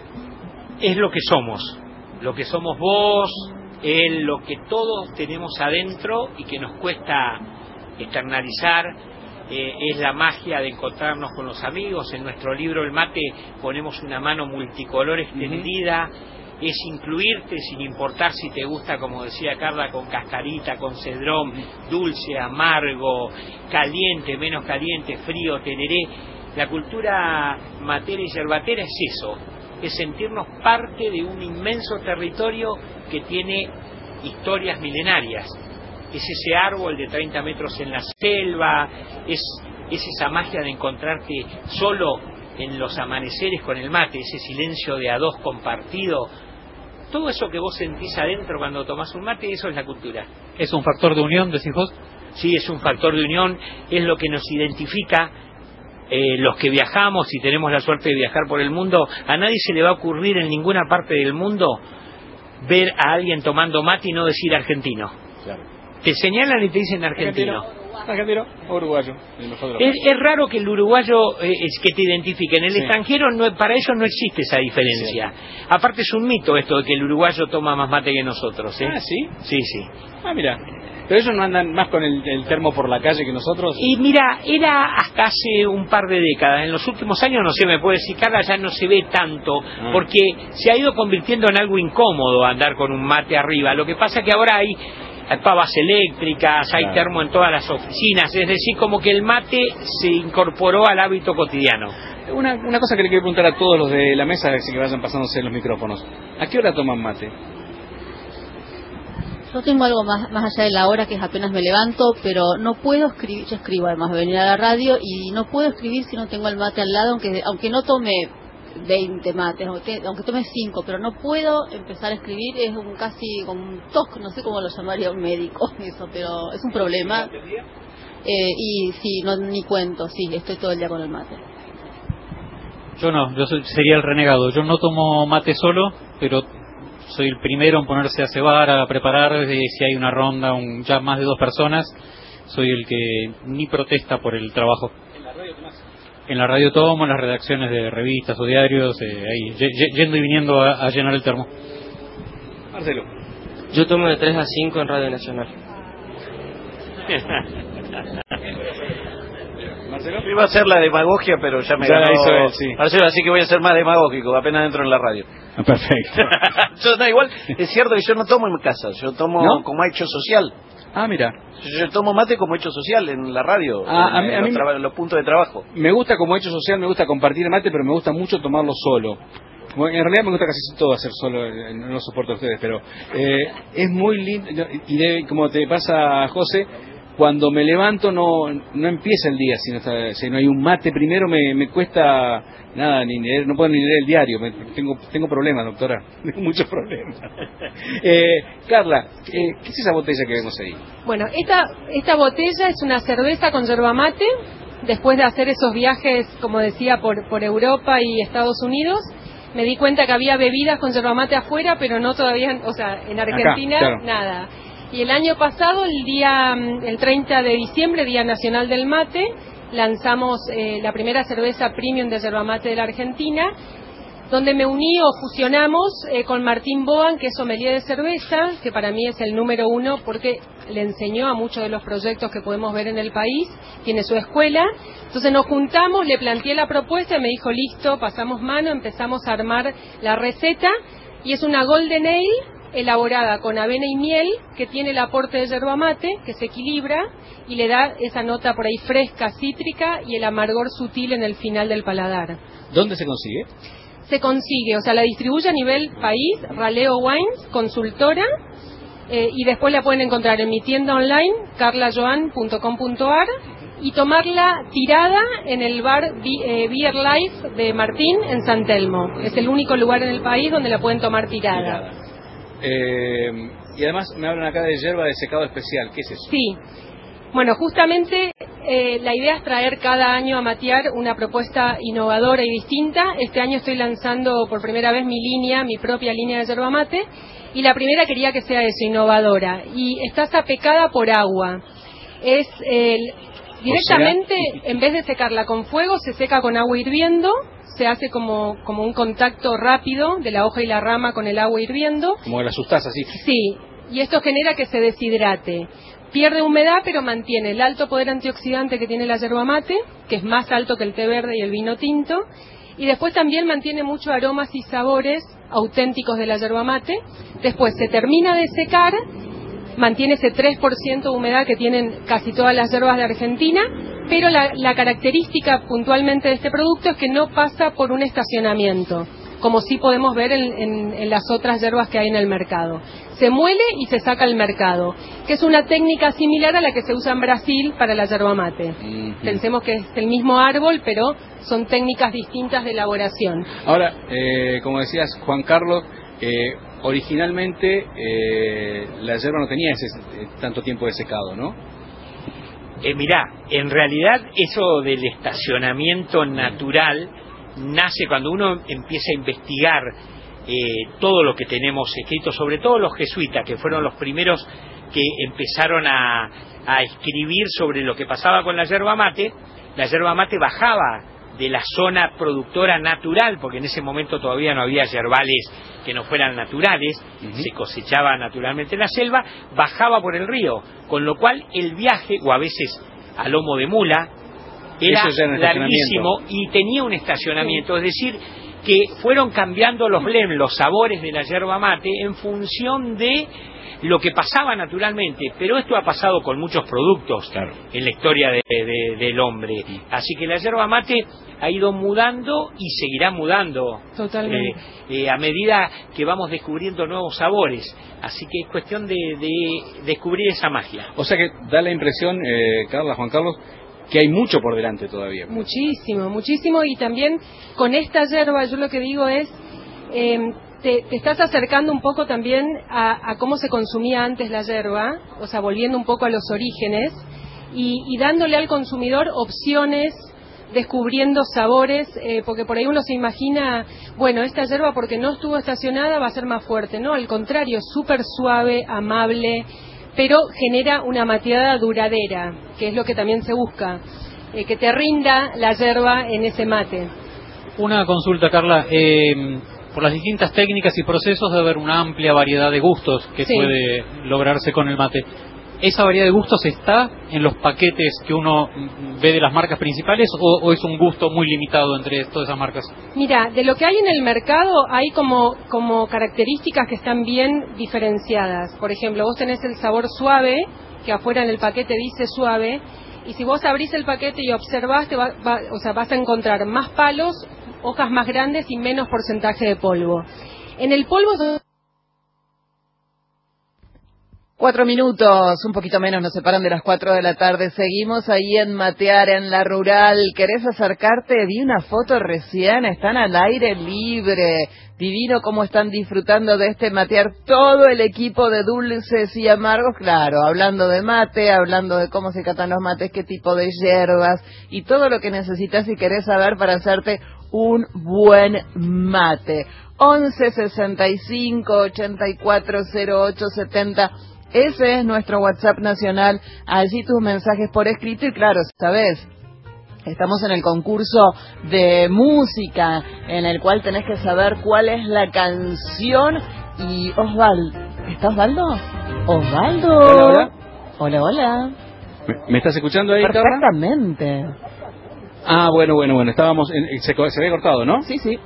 Es lo que somos, lo que somos vos, él, lo que todos tenemos adentro y que nos cuesta externalizar. Eh, es la magia de encontrarnos con los amigos. En nuestro libro El Mate ponemos una mano multicolor extendida. Uh-huh. Es incluirte sin importar si te gusta, como decía Carla, con cascarita, con cedrón, dulce, amargo, caliente, menos caliente, frío, tereré. La cultura matera y yerbatera es eso, es sentirnos parte de un inmenso territorio que tiene historias milenarias. Es ese árbol de treinta metros en la selva, es, es esa magia de encontrarte solo en los amaneceres con el mate, ese silencio de a dos compartido. Todo eso que vos sentís adentro cuando tomás un mate, eso es la cultura. ¿Es un factor de unión, decís vos? Sí, es un factor de unión, es lo que nos identifica. Eh, los que viajamos y tenemos la suerte de viajar por el mundo, a nadie se le va a ocurrir en ninguna parte del mundo ver a alguien tomando mate y no decir argentino. Claro. Te señalan y te dicen argentino. Argentino o uruguayo. Es, es raro que el uruguayo eh, es que te identifique. En el sí. extranjero no, para ellos no existe esa diferencia. Sí. Aparte es un mito esto de que el uruguayo toma más mate que nosotros. ¿eh? Ah, ¿sí? Sí, sí. Ah, mira. Pero ellos no andan más con el, el termo por la calle que nosotros. Y mira, era hasta hace un par de décadas. En los últimos años, no sé, me puede decir, Carla, ya no se ve tanto, ah. porque se ha ido convirtiendo en algo incómodo andar con un mate arriba. Lo que pasa es que ahora hay pavas eléctricas, hay claro. termo en todas las oficinas, es decir, como que el mate se incorporó al hábito cotidiano. Una, una cosa que le quiero preguntar a todos los de la mesa, así que vayan pasándose los micrófonos. ¿A qué hora toman mate? Yo tengo algo más, más allá de la hora, que es apenas me levanto, pero no puedo escribir, yo escribo además de venir a la radio, y no puedo escribir si no tengo el mate al lado, aunque aunque no tome veinte mates, aunque, aunque tome cinco, pero no puedo empezar a escribir, es un casi como un toc, no sé cómo lo llamaría un médico, eso, pero es un problema. Eh, y sí, no ni cuento, sí, estoy todo el día con el mate. Yo no, yo soy, sería el renegado, yo no tomo mate solo, pero soy el primero en ponerse a cebar, a preparar, eh, si hay una ronda, un, ya más de dos personas, soy el que ni protesta por el trabajo. ¿En la radio tomás? En la radio tomo, en las redacciones de revistas o diarios, eh, ahí, yendo y viniendo a, a llenar el termo. Marcelo. Yo tomo de tres a cinco en Radio Nacional. Marcelo. Iba a hacer la demagogia, pero ya me ya ganó la hizo él, sí. Marcelo, así que voy a ser más demagógico, apenas entro en la radio. Perfecto. Yo, no, igual, es cierto que yo no tomo en mi casa, yo tomo ¿No? como hecho social. Ah, mira. Yo, yo tomo mate como hecho social en la radio, Ah, en, a mí, en a los, mí traba- los puntos de trabajo. me gusta como hecho social, me gusta compartir el mate, pero me gusta mucho tomarlo solo. Bueno, en realidad me gusta casi todo hacer solo, eh, no lo soporto a ustedes, pero eh, es muy lindo, y de, como te pasa, José, cuando me levanto no no empieza el día si no, está, si no hay un mate primero, me, me cuesta nada, ni leer, no puedo ni leer el diario, me, tengo tengo problemas, doctora, tengo muchos problemas. eh, Carla, eh, ¿qué es esa botella que vemos ahí? Bueno, esta, esta botella es una cerveza con yerba mate, después de hacer esos viajes, como decía, por, por Europa y Estados Unidos. Me di cuenta que había bebidas con yerba mate afuera, pero no todavía, o sea, en Argentina, Acá, claro. nada. Y el año pasado, el día, el treinta de diciembre, Día Nacional del Mate, lanzamos eh, la primera cerveza premium de yerba mate de la Argentina, donde me uní o fusionamos eh, con Martín Boan, que es sommelier de cerveza, que para mí es el número uno porque le enseñó a muchos de los proyectos que podemos ver en el país, tiene su escuela. Entonces nos juntamos, le planteé la propuesta y me dijo, listo, pasamos mano, empezamos a armar la receta, y es una Golden Ale elaborada con avena y miel, que tiene el aporte de yerba mate, que se equilibra y le da esa nota por ahí fresca, cítrica, y el amargor sutil en el final del paladar. ¿Dónde se consigue? Se consigue, o sea, la distribuye a nivel país, Raleo Wines, consultora, eh, y después la pueden encontrar en mi tienda online, carla joan punto com punto a r, y tomarla tirada en el bar eh, Beer Life de Martín en San Telmo. Es el único lugar en el país donde la pueden tomar tirada. tirada. Eh, y además me hablan acá de yerba de secado especial, ¿qué es eso? Sí. Bueno, justamente eh, la idea es traer cada año a Matear una propuesta innovadora y distinta. Este año estoy lanzando por primera vez mi línea, mi propia línea de yerba mate, y la primera quería que sea eso, innovadora. Y está sapecada por agua. Es el, directamente, en vez de secarla con fuego, se seca con agua hirviendo. Se hace como, como un contacto rápido de la hoja y la rama con el agua hirviendo. Como la sustancia, sí. Sí, y esto genera que se deshidrate. Pierde humedad, pero mantiene el alto poder antioxidante que tiene la yerba mate, que es más alto que el té verde y el vino tinto, y después también mantiene muchos aromas y sabores auténticos de la yerba mate. Después se termina de secar, mantiene ese tres por ciento de humedad que tienen casi todas las yerbas de Argentina, pero la, la característica puntualmente de este producto es que no pasa por un estacionamiento, como sí podemos ver en, en, en las otras yerbas que hay en el mercado. Se muele y se saca al mercado, que es una técnica similar a la que se usa en Brasil para la yerba mate. Uh-huh. Pensemos que es el mismo árbol, pero son técnicas distintas de elaboración. Ahora, eh, como decías, Juan Carlos, eh, originalmente eh, la yerba no tenía ese eh, tanto tiempo de secado, ¿no? Eh, mirá, en realidad eso del estacionamiento natural nace cuando uno empieza a investigar eh, todo lo que tenemos escrito, sobre todo los jesuitas, que fueron los primeros que empezaron a, a escribir sobre lo que pasaba con la yerba mate. La yerba mate bajaba de la zona productora natural, porque en ese momento todavía no había yerbales que no fueran naturales, uh-huh. Se cosechaba naturalmente en la selva, bajaba por el río, con lo cual el viaje, o a veces a lomo de mula, era larguísimo y tenía un estacionamiento, es decir, que fueron cambiando los blends, los sabores de la yerba mate en función de lo que pasaba naturalmente, pero esto ha pasado con muchos productos, claro, en la historia de, de, del hombre, así que la yerba mate ha ido mudando y seguirá mudando. Totalmente. Eh, eh, a medida que vamos descubriendo nuevos sabores, así que es cuestión de, de descubrir esa magia. O sea que da la impresión, eh, Carla, Juan Carlos, que hay mucho por delante todavía. Muchísimo, muchísimo, y también con esta yerba yo lo que digo es, eh, te, te estás acercando un poco también a, a cómo se consumía antes la yerba, o sea, volviendo un poco a los orígenes, y, y dándole al consumidor opciones, descubriendo sabores, eh, porque por ahí uno se imagina, bueno, esta yerba porque no estuvo estacionada va a ser más fuerte, no, al contrario, súper suave, amable, pero genera una mateada duradera, que es lo que también se busca, eh, que te rinda la yerba en ese mate. Una consulta, Carla, eh, por las distintas técnicas y procesos debe haber una amplia variedad de gustos que sí. puede lograrse con el mate. ¿esa variedad de gustos está en los paquetes que uno ve de las marcas principales o, o es un gusto muy limitado entre todas esas marcas? Mira, de lo que hay en el mercado hay como, como características que están bien diferenciadas. Por ejemplo, vos tenés el sabor suave, que afuera en el paquete dice suave, y si vos abrís el paquete y observás, te va, va, o sea, vas a encontrar más palos, hojas más grandes y menos porcentaje de polvo. En el polvo... Cuatro minutos, un poquito menos, nos separan de las cuatro de la tarde. Seguimos ahí en Matear, en la Rural. ¿Querés acercarte? Vi una foto recién, están al aire libre. Divino cómo están disfrutando de este matear todo el equipo de Dulces y Amargos. Claro, hablando de mate, hablando de cómo se catan los mates, qué tipo de hierbas y todo lo que necesitas si querés saber para hacerte un buen mate. once sesenta y cinco ochenta y cuatro cero ocho setenta. Ese es nuestro WhatsApp nacional. Allí tus mensajes por escrito y claro, ¿sabes? Estamos en el concurso de música en el cual tenés que saber cuál es la canción. Y Osvaldo, ¿está Osvaldo? Osvaldo. Hola, hola. Hola, hola. ¿Me, me estás escuchando ahí, Carla? Perfectamente. Ah, bueno, bueno, bueno. Estábamos en, se, se había cortado, ¿no? Sí, sí.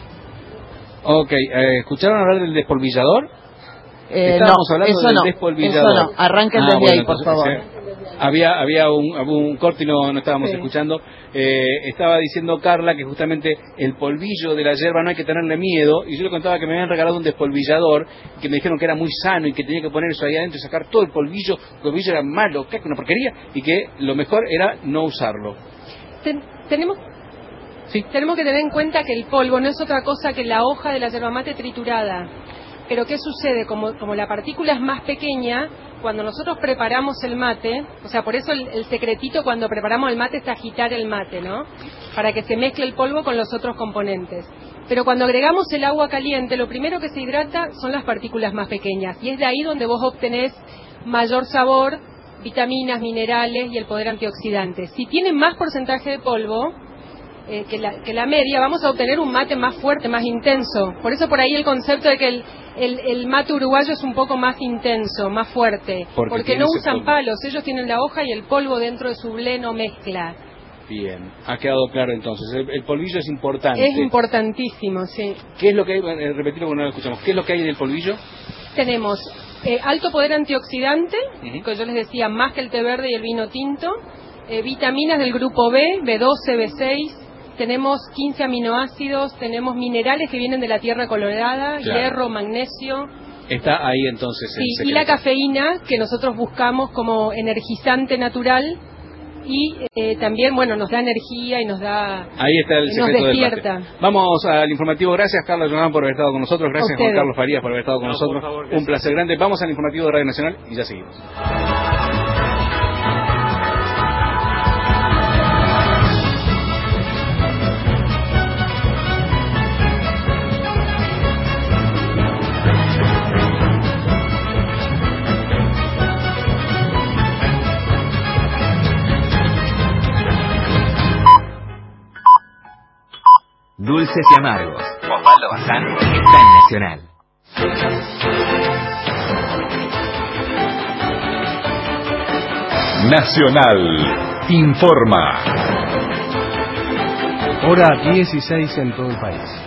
Ok, eh, ¿escucharon hablar del despolvillador? Eh, Estábamos no, hablando eso del no, despolvillador. Eso no, arranquen ah, desde bueno, ahí, por entonces, favor. Eh, había había un, un corte y no, no estábamos Sí. escuchando. Eh, estaba diciendo Carla que justamente el polvillo de la yerba no hay que tenerle miedo. Y yo le contaba que me habían regalado un despolvillador, que me dijeron que era muy sano y que tenía que poner eso ahí adentro y sacar todo el polvillo. El polvillo era malo, que una porquería, y que lo mejor era no usarlo. Ten, tenemos... Sí. Tenemos que tener en cuenta que el polvo no es otra cosa que la hoja de la yerba mate triturada. Pero ¿qué sucede? Como, como la partícula es más pequeña, cuando nosotros preparamos el mate, o sea, por eso el, el secretito cuando preparamos el mate es agitar el mate, ¿no? Para que se mezcle el polvo con los otros componentes. Pero cuando agregamos el agua caliente, lo primero que se hidrata son las partículas más pequeñas. Y es de ahí donde vos obtenés mayor sabor, vitaminas, minerales y el poder antioxidante. Si tiene más porcentaje de polvo... Eh, que, la, que la media, vamos a obtener un mate más fuerte, más intenso. Por eso por ahí el concepto de que el, el, el mate uruguayo es un poco más intenso, más fuerte. Porque, porque no usan palos, ellos tienen la hoja y el polvo dentro de su bleno mezcla. Bien, ha quedado claro entonces. El, el polvillo es importante. Es importantísimo, sí. ¿Qué es lo que hay? Eh, repetirlo porque no lo escuchamos. ¿Qué es lo que hay en el polvillo? Tenemos eh, alto poder antioxidante, Uh-huh. que yo les decía, más que el té verde y el vino tinto. Eh, vitaminas del grupo B, B doce, B seis. Tenemos quince aminoácidos, tenemos minerales que vienen de la tierra colorada, Claro. hierro, magnesio. Está ahí entonces el Sí, secreto. y la cafeína, que nosotros buscamos como energizante natural, y eh, también, bueno, nos da energía y nos da... Ahí está el nos secreto del despierta. mate. Vamos al informativo. Gracias, Carla Jonán, por haber estado con nosotros. Gracias, A Juan ustedes. Carlos Farías, por haber estado con No, nosotros. por favor, Un gracias. placer grande. Vamos al informativo de Radio Nacional y ya seguimos. Dulces y amargos. Osvaldo Bazán está en Nacional. Nacional informa. Hora dieciséis en todo el país.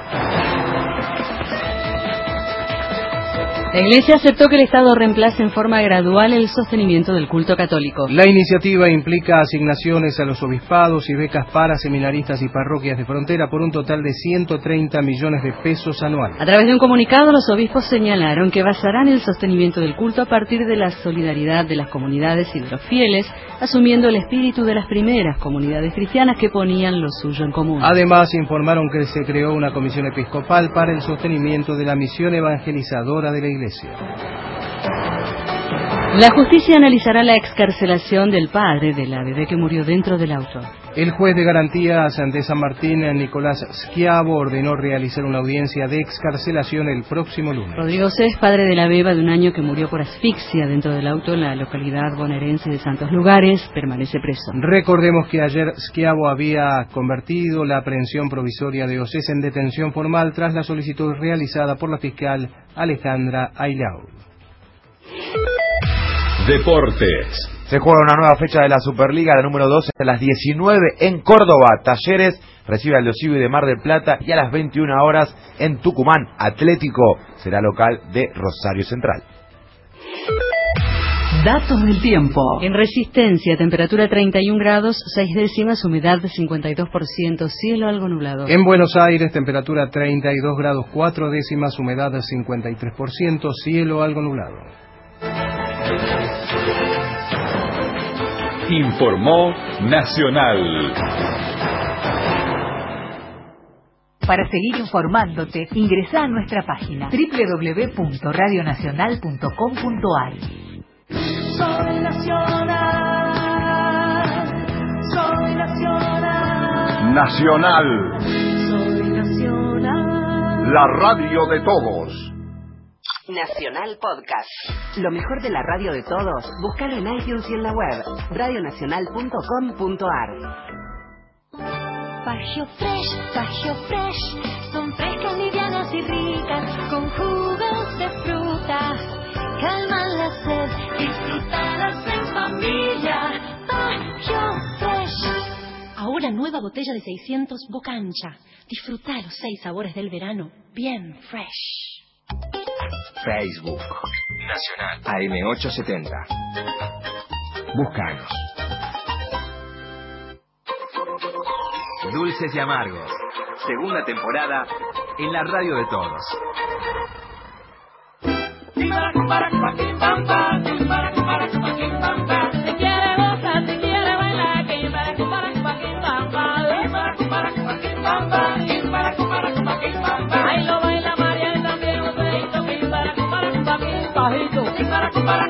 La Iglesia aceptó que el Estado reemplace en forma gradual el sostenimiento del culto católico. La iniciativa implica asignaciones a los obispados y becas para seminaristas y parroquias de frontera por un total de ciento treinta millones de pesos anuales. A través de un comunicado, los obispos señalaron que basarán el sostenimiento del culto a partir de la solidaridad de las comunidades y de los fieles, asumiendo el espíritu de las primeras comunidades cristianas que ponían lo suyo en común. Además, informaron que se creó una comisión episcopal para el sostenimiento de la misión evangelizadora de la Iglesia. La justicia analizará la excarcelación del padre de la bebé que murió dentro del auto. El juez de garantías de San Martín, Nicolás Schiavo, ordenó realizar una audiencia de excarcelación el próximo lunes. Rodrigo Cés, padre de la beba de un año que murió por asfixia dentro del auto en la localidad bonaerense de Santos Lugares, permanece preso. Recordemos que ayer Schiavo había convertido la aprehensión provisoria de Océs en detención formal tras la solicitud realizada por la fiscal Alejandra Ailao. Deportes. Se juega una nueva fecha de la Superliga, la número doce, a las diecinueve en Córdoba. Talleres recibe al Losivi de Mar del Plata y a las veintiuna horas en Tucumán. Atlético será local de Rosario Central. Datos del tiempo. En Resistencia, temperatura treinta y un grados, seis décimas, humedad de cincuenta y dos por ciento, cielo algo nublado. En Buenos Aires, temperatura treinta y dos grados, cuatro décimas, humedad de cincuenta y tres por ciento, cielo algo nublado. Informó Nacional. Para seguir informándote, ingresa a nuestra página doble u doble u doble u punto radio nacional punto com punto a r. Soy nacional, soy nacional. Nacional. Soy nacional. La radio de todos. Nacional Podcast. Lo mejor de la radio de todos, búscalo en iTunes y en la web radio nacional punto com punto a r. Bagio Fresh, Bagio Fresh, son frescas, livianas y ricas, con jugos de fruta, calman la sed, disfrutadas en familia. Bagio Fresh. Ahora nueva botella de seiscientos Boca Ancha. Disfruta los seis sabores del verano, bien fresh. Facebook Nacional A M ochocientos setenta. Búscanos. Dulces y Amargos, segunda temporada en la radio de todos. Si quiere gozar, si quiere bailar, que para para para ahí lo baila María y también Joséito, que para para bajito, que para para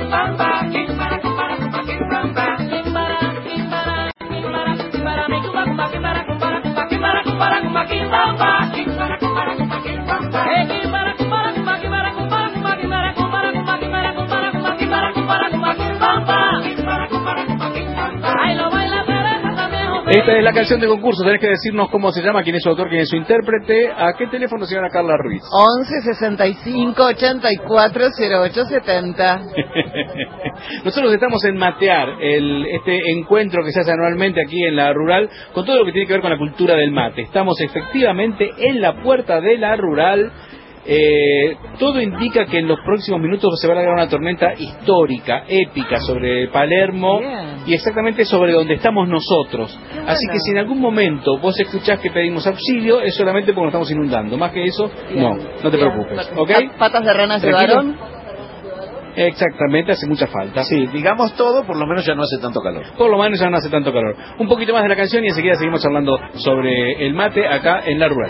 Esta es la canción de concurso, tenés que decirnos cómo se llama, quién es su autor, quién es su intérprete, a qué teléfono se llama Carla Ruiz. once sesenta y cinco ochenta y cuatro cero ocho setenta. Nosotros estamos en Matear, el, este encuentro que se hace anualmente aquí en la Rural, con todo lo que tiene que ver con la cultura del mate. Estamos efectivamente en la puerta de la Rural. Eh, todo indica que en los próximos minutos se va a dar una tormenta histórica, épica sobre Palermo. Bien. Y exactamente sobre donde estamos nosotros. Bueno. Así que si en algún momento vos escuchás que pedimos auxilio, es solamente porque nos estamos inundando. Más que eso, bien. no, no te Bien. preocupes. ¿Okay? ¿Patas de rana llevaron? Exactamente, hace mucha falta. Sí, digamos todo, por lo menos ya no hace tanto calor. Por lo menos ya no hace tanto calor. Un poquito más de la canción y enseguida seguimos hablando sobre el mate acá en la Rural.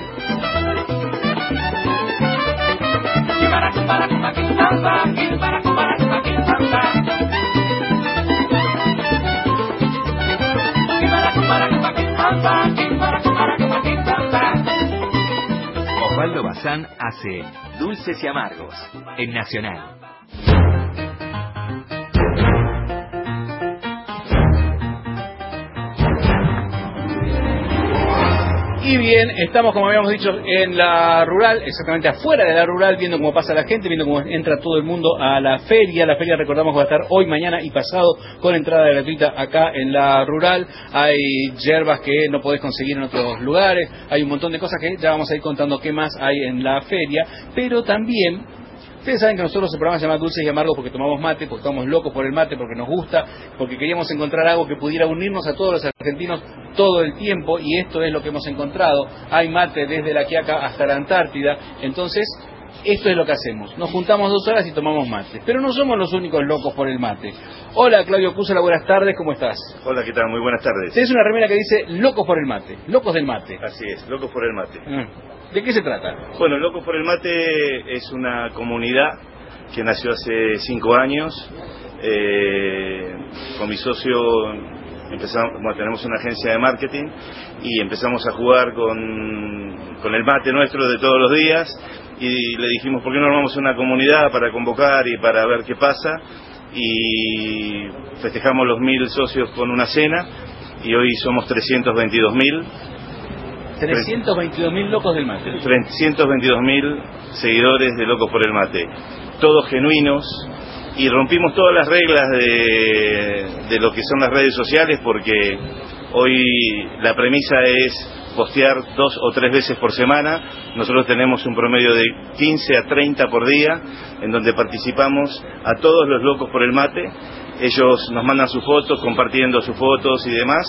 Osvaldo Bazán hace Dulces y Amargos en Nacional. Y bien, estamos, como habíamos dicho, en la Rural, exactamente afuera de la Rural, viendo cómo pasa la gente, viendo cómo entra todo el mundo a la feria. La feria, recordamos, va a estar hoy, mañana y pasado con entrada gratuita acá en la Rural. Hay yerbas que no podés conseguir en otros lugares, hay un montón de cosas que ya vamos a ir contando qué más hay en la feria, pero también... Ustedes saben que nosotros el programa se llama Dulces y Amargos porque tomamos mate, porque estamos locos por el mate, porque nos gusta, porque queríamos encontrar algo que pudiera unirnos a todos los argentinos todo el tiempo, y esto es lo que hemos encontrado. Hay mate desde la Quiaca hasta la Antártida, entonces esto es lo que hacemos. Nos juntamos dos horas y tomamos mate, pero no somos los únicos locos por el mate. Hola, Claudio Cúzala, buenas tardes, ¿cómo estás? Hola, ¿qué tal? Muy buenas tardes. Tienes una remera que dice Locos por el Mate, Locos del Mate. Así es, Locos por el Mate. ¿De qué se trata? Bueno, Locos por el Mate es una comunidad que nació hace cinco años. Eh, con mi socio empezamos, bueno, tenemos una agencia de marketing y empezamos a jugar con, con el mate nuestro de todos los días, y le dijimos, ¿por qué no armamos una comunidad para convocar y para ver qué pasa? Y festejamos los mil socios con una cena, y hoy somos trescientos veintidós mil. trescientos veintidós mil locos del mate. trescientos veintidós mil seguidores de Locos por el Mate. Todos genuinos, y rompimos todas las reglas de, de lo que son las redes sociales, porque hoy la premisa es postear dos o tres veces por semana. Nosotros tenemos un promedio de quince a treinta por día, en donde participamos a todos los locos por el mate. Ellos nos mandan sus fotos, compartiendo sus fotos y demás,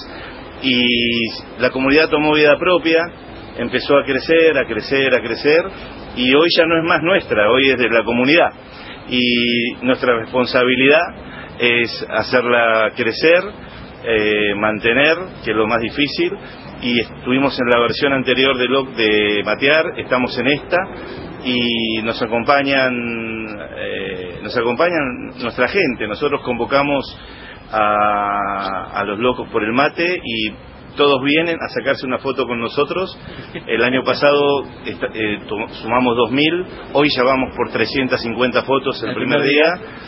y la comunidad tomó vida propia, empezó a crecer, a crecer, a crecer, y hoy ya no es más nuestra, hoy es de la comunidad, y nuestra responsabilidad es hacerla crecer, eh, mantener, que es lo más difícil. Y estuvimos en la versión anterior de, lo, de Matear, estamos en esta, y nos acompañan eh, nos acompañan nuestra gente. Nosotros convocamos a, a los locos por el mate y todos vienen a sacarse una foto con nosotros. El año pasado esta, eh, sumamos dos mil, hoy ya vamos por trescientas cincuenta fotos el, el primer día,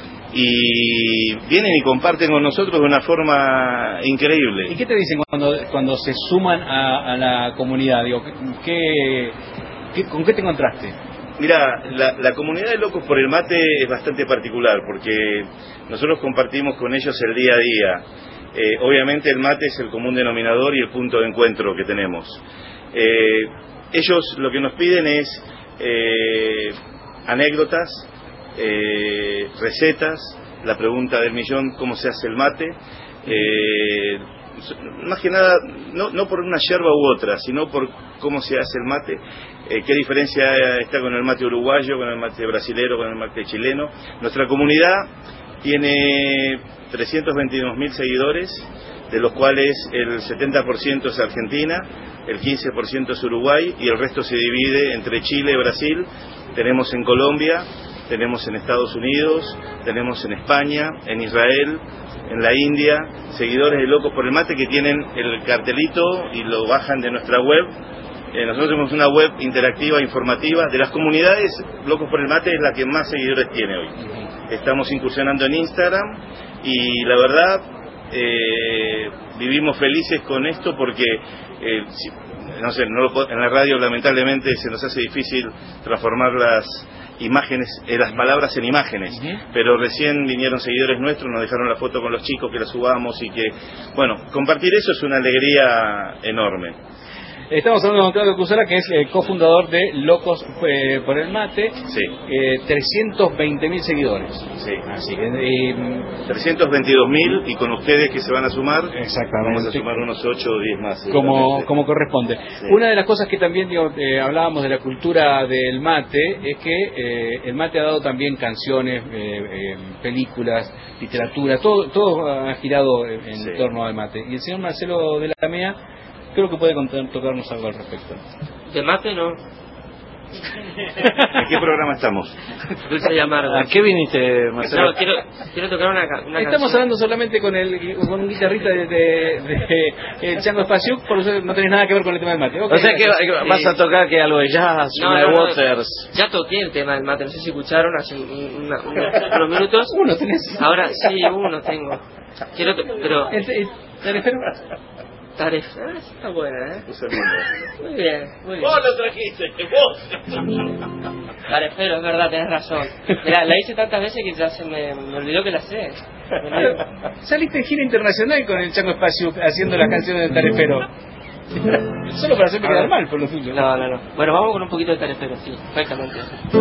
y vienen y comparten con nosotros de una forma increíble. ¿Y qué te dicen cuando cuando se suman a, a la comunidad? Digo, ¿qué, qué, ¿con qué te encontraste? Mira, la, la comunidad de Locos por el Mate es bastante particular, porque nosotros compartimos con ellos el día a día. Eh, obviamente el mate es el común denominador y el punto de encuentro que tenemos. Eh, ellos lo que nos piden es eh, anécdotas, eh, recetas, la pregunta del millón, ¿cómo se hace el mate? Eh, más que nada, no, no por una yerba u otra, sino por cómo se hace el mate, eh, qué diferencia está con el mate uruguayo, con el mate brasilero, con el mate chileno. Nuestra comunidad tiene trescientos veintidós mil seguidores, de los cuales el setenta por ciento es Argentina, el quince por ciento es Uruguay y el resto se divide entre Chile y Brasil. Tenemos en Colombia, tenemos en Estados Unidos, tenemos en España, en Israel, en la India, seguidores de Locos por el Mate que tienen el cartelito y lo bajan de nuestra web. Eh, nosotros tenemos una web interactiva, informativa. De las comunidades, Locos por el Mate es la que más seguidores tiene hoy. Estamos incursionando en Instagram y la verdad eh, vivimos felices con esto porque eh, si, no sé, no lo, en la radio lamentablemente se nos hace difícil transformar las imágenes, eh, las palabras en imágenes, uh-huh. Pero recién vinieron seguidores nuestros, nos dejaron la foto con los chicos que la subamos y que, bueno, compartir eso es una alegría enorme. Estamos hablando con Claudio Cusara, que es el cofundador de Locos eh, por el Mate. Sí. Eh, trescientos veinte mil seguidores. Sí. Así que, eh, trescientos veintidós mil y con ustedes que se van a sumar. Exactamente. Vamos a sumar unos ocho o diez más. Como, como corresponde. Sí. Una de las cosas que también digo, eh, hablábamos de la cultura del mate es que eh, el mate ha dado también canciones, eh, eh, películas, literatura, todo, todo ha girado en, en sí. torno al mate. Y el señor Marcelo de la Mea creo que puede contar, tocarnos algo al respecto. De mate no. ¿En qué programa estamos? Dulce y amargo. ¿A qué viniste, Marcelo? No, quiero, quiero tocar una, una Estamos canción. hablando solamente con el con un guitarrista de, de, de el Chango Espacio, por eso no tenés nada que ver con el tema del mate. Okay, o sea que vas a tocar que algo de jazz, no, una no, de no, Waters. Ya toqué el tema del mate, no sé si escucharon hace una, una, unos minutos. Uno tenés. Ahora sí, uno tengo. Quiero to pero el, el, tarefero. Tarefero, ah, está buena, ¿eh? Muy bien, muy bien. Vos lo trajiste, vos. Tarefero, es verdad, tenés razón. Mirá, la hice tantas veces que ya se me, me olvidó que la sé. Saliste en gira internacional con el Chango Espacio haciendo las canciones del tarefero. Solo para hacerme quedar mal por lo tuyo. No, no, no. Bueno, vamos con un poquito de tarefero, sí, perfectamente.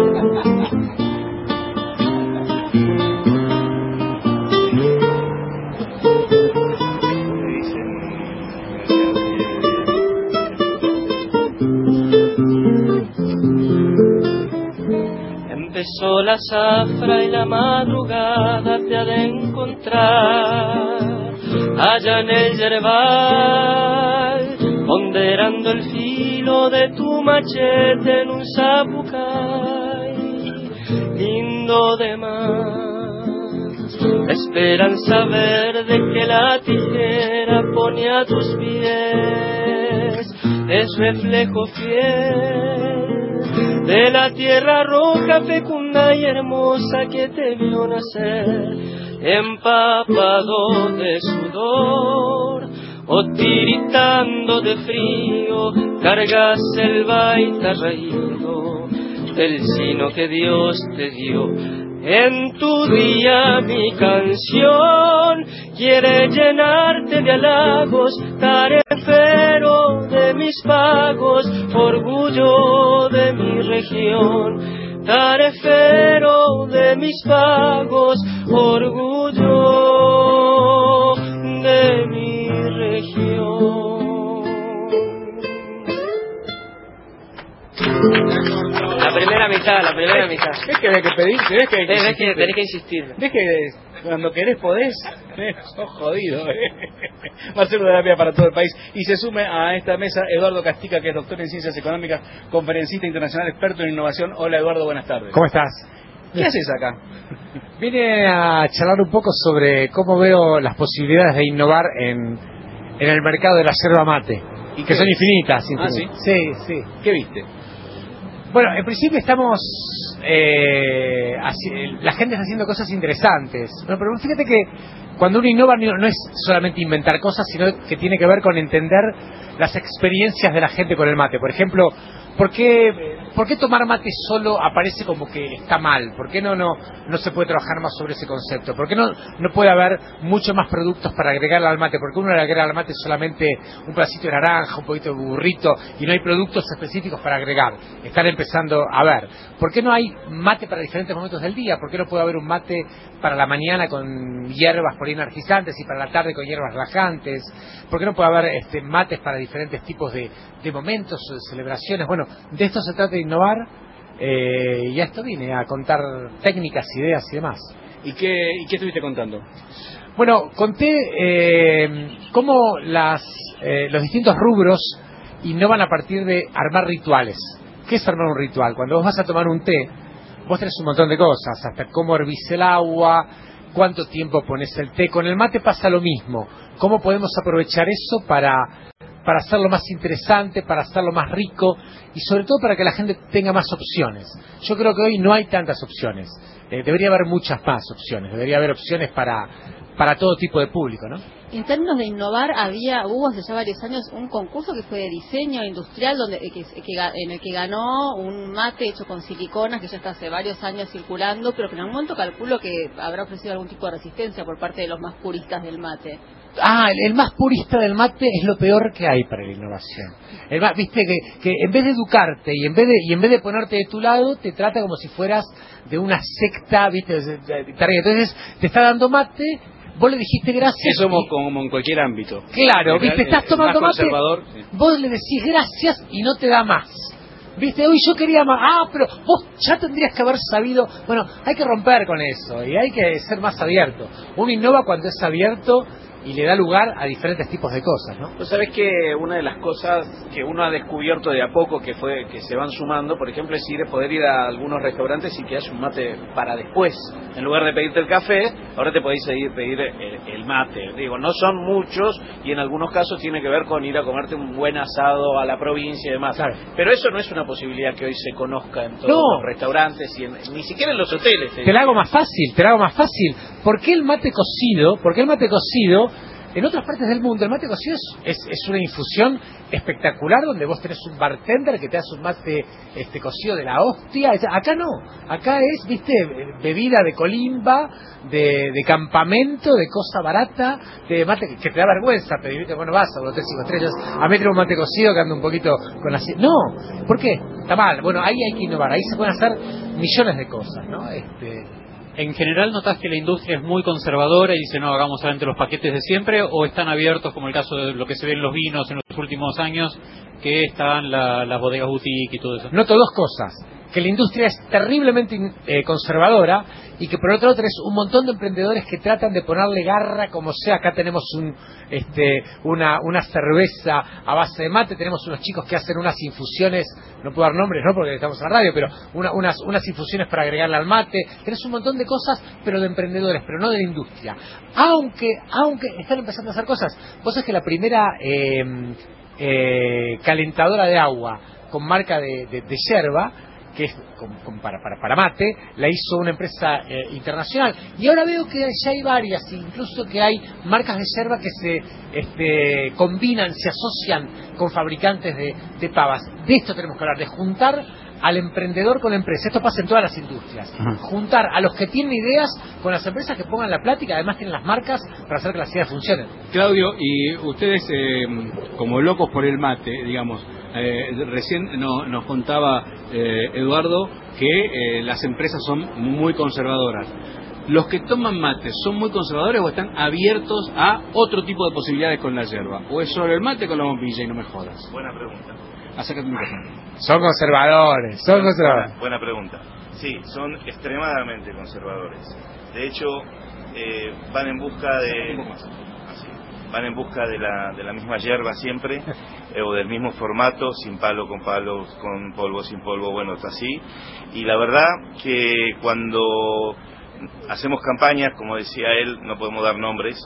Empezó la zafra y la madrugada te ha de encontrar allá en el yerbal, ponderando el filo de tu machete en un zapucay lindo de más. Esperanza verde que la tijera pone a tus pies es reflejo fiel de la tierra roja, fecunda y hermosa que te vio nacer, empapado de sudor o tiritando de frío, cargas el baita raído del sino que Dios te dio En tu día mi canción quiere llenarte de halagos, tarefero de mis pagos, orgullo de mi región. Tarefero de mis pagos, orgullo de mi región. La primera mitad, la primera mitad. Es que hay que pedir, tenés que, tenés que, tenés que insistir. Es que cuando querés podés, sos jodido. ¿eh? Marcelo de la Vía para todo el país. Y se sume a esta mesa Eduardo Castica, que es doctor en Ciencias Económicas, conferencista internacional, experto en innovación. Hola Eduardo, buenas tardes. ¿Cómo estás? ¿Qué haces acá? Vine a charlar un poco sobre cómo veo las posibilidades de innovar en, en el mercado de la yerba mate, ¿Y que son infinitas, ¿Ah, infinitas. sí? Sí, sí. ¿Qué viste? Bueno, en principio estamos... Eh, así, la gente está haciendo cosas interesantes. Bueno, pero fíjate que cuando uno innova no, no es solamente inventar cosas, sino que tiene que ver con entender las experiencias de la gente con el mate. Por ejemplo, ¿por qué, por qué tomar mate solo aparece como que está mal? ¿Por qué no, no, no se puede trabajar más sobre ese concepto? ¿Por qué no, no puede haber mucho más productos para agregarle al mate? ¿Por qué uno le agrega al mate solamente un pedacito de naranja, un poquito de burrito, y no hay productos específicos para agregar? Están empezando a ver. ¿Por qué no hay mate para diferentes momentos del día? ¿Por qué no puede haber un mate para la mañana con hierbas por ahí energizantes y para la tarde con hierbas relajantes? ¿Por qué no puede haber este, mates para diferentes tipos de, de momentos o de celebraciones? Bueno, de esto se trata de innovar, eh, y a esto vine a contar técnicas, ideas y demás. ¿Y qué, y qué estuviste contando? Bueno, conté eh, cómo las, eh, los distintos rubros innovan a partir de armar rituales. ¿Qué es armar un ritual? Cuando vos vas a tomar un té, vos tenés un montón de cosas, hasta cómo hervís el agua, cuánto tiempo pones el té. Con el mate pasa lo mismo. ¿Cómo podemos aprovechar eso para, para hacerlo más interesante, para hacerlo más rico y sobre todo para que la gente tenga más opciones? Yo creo que hoy no hay tantas opciones. Eh, debería haber muchas más opciones. Debería haber opciones para, para todo tipo de público, ¿no? En términos de innovar, había hubo hace ya varios años un concurso que fue de diseño industrial donde que, que, en el que ganó un mate hecho con siliconas que ya está hace varios años circulando, pero que en algún momento calculo que habrá ofrecido algún tipo de resistencia por parte de los más puristas del mate. Ah, el, el más purista del mate es lo peor que hay para la innovación. El más, viste que, que en vez de educarte y en vez de y en vez de ponerte de tu lado, te trata como si fueras de una secta, viste. Entonces te está dando mate. Vos le dijiste gracias. Eso somos y... como en cualquier ámbito. Claro, viste, el, estás tomando mate, sí. Vos le decís gracias y no te da más. Viste, hoy yo quería más. Ah, pero vos ya tendrías que haber sabido. Bueno, hay que romper con eso y hay que ser más abierto. Uno innova cuando es abierto y le da lugar a diferentes tipos de cosas, ¿no? Vos sabés que una de las cosas que uno ha descubierto de a poco que fue que se van sumando, por ejemplo, es ir poder ir a algunos restaurantes y que haya un mate para después. En lugar de pedirte el café, ahora te podéis ir pedir el, el mate. Digo, no son muchos y en algunos casos tiene que ver con ir a comerte un buen asado a la provincia y demás. Claro. Pero eso no es una posibilidad que hoy se conozca en todos no. los restaurantes y en, ni siquiera en los hoteles. Te, te la hago más fácil, te la hago más fácil. ¿Por qué el mate cocido? ¿Por qué el mate cocido? En otras partes del mundo el mate cocido es, es, es una infusión espectacular donde vos tenés un bartender que te hace un mate este cocido de la hostia. Acá no, acá es, viste, bebida de colimba, de, de campamento, de cosa barata, de mate que, que te da vergüenza pedir. Bueno, vas a los hotel cinco estrellas a meter un mate cocido que anda un poquito con la... No, ¿por qué? Está mal. Bueno, ahí hay que innovar, ahí se pueden hacer millones de cosas, ¿no? Este... En general, ¿notas que la industria es muy conservadora y dice no, hagamos solamente los paquetes de siempre? ¿O están abiertos, como el caso de lo que se ve en los vinos en los últimos años, que están la, las bodegas boutique y todo eso? Noto dos cosas. Que la industria es terriblemente eh, conservadora y que por otro lado tenés un montón de emprendedores que tratan de ponerle garra como sea. Acá tenemos un, este, una, una cerveza a base de mate, tenemos unos chicos que hacen unas infusiones, no puedo dar nombres, ¿no? Porque estamos en la radio, pero una, unas, unas infusiones para agregarle al mate. Tenés un montón de cosas, pero de emprendedores, pero no de la industria. Aunque, aunque están empezando a hacer cosas. Vos sabés que la primera eh, eh, calentadora de agua con marca de, de, de yerba, que es con, con, para, para, para mate, la hizo una empresa eh, internacional. Y ahora veo que ya hay varias, incluso que hay marcas de yerba que se este, combinan, se asocian con fabricantes de, de pavas. De esto tenemos que hablar, de juntar al emprendedor con la empresa. Esto pasa en todas las industrias. Ajá. Juntar a los que tienen ideas con las empresas que pongan la plata y que además tienen las marcas para hacer que las ideas funcionen. Claudio, y ustedes eh, como locos por el mate, digamos, eh, recién no, nos contaba eh, Eduardo que eh, las empresas son muy conservadoras. ¿Los que toman mate son muy conservadores o están abiertos a otro tipo de posibilidades con la yerba? ¿O es solo el mate con la bombilla y no me jodas? Buena pregunta. Acércate un micrófono. Son conservadores, son buena, conservadores. Buena pregunta. Sí, son extremadamente conservadores. De hecho, eh, van en busca de... Así, van en busca de la, de la misma yerba siempre, eh, o del mismo formato, sin palo, con palo, con polvo, sin polvo, bueno, está así. Y la verdad que cuando hacemos campañas, como decía él, no podemos dar nombres,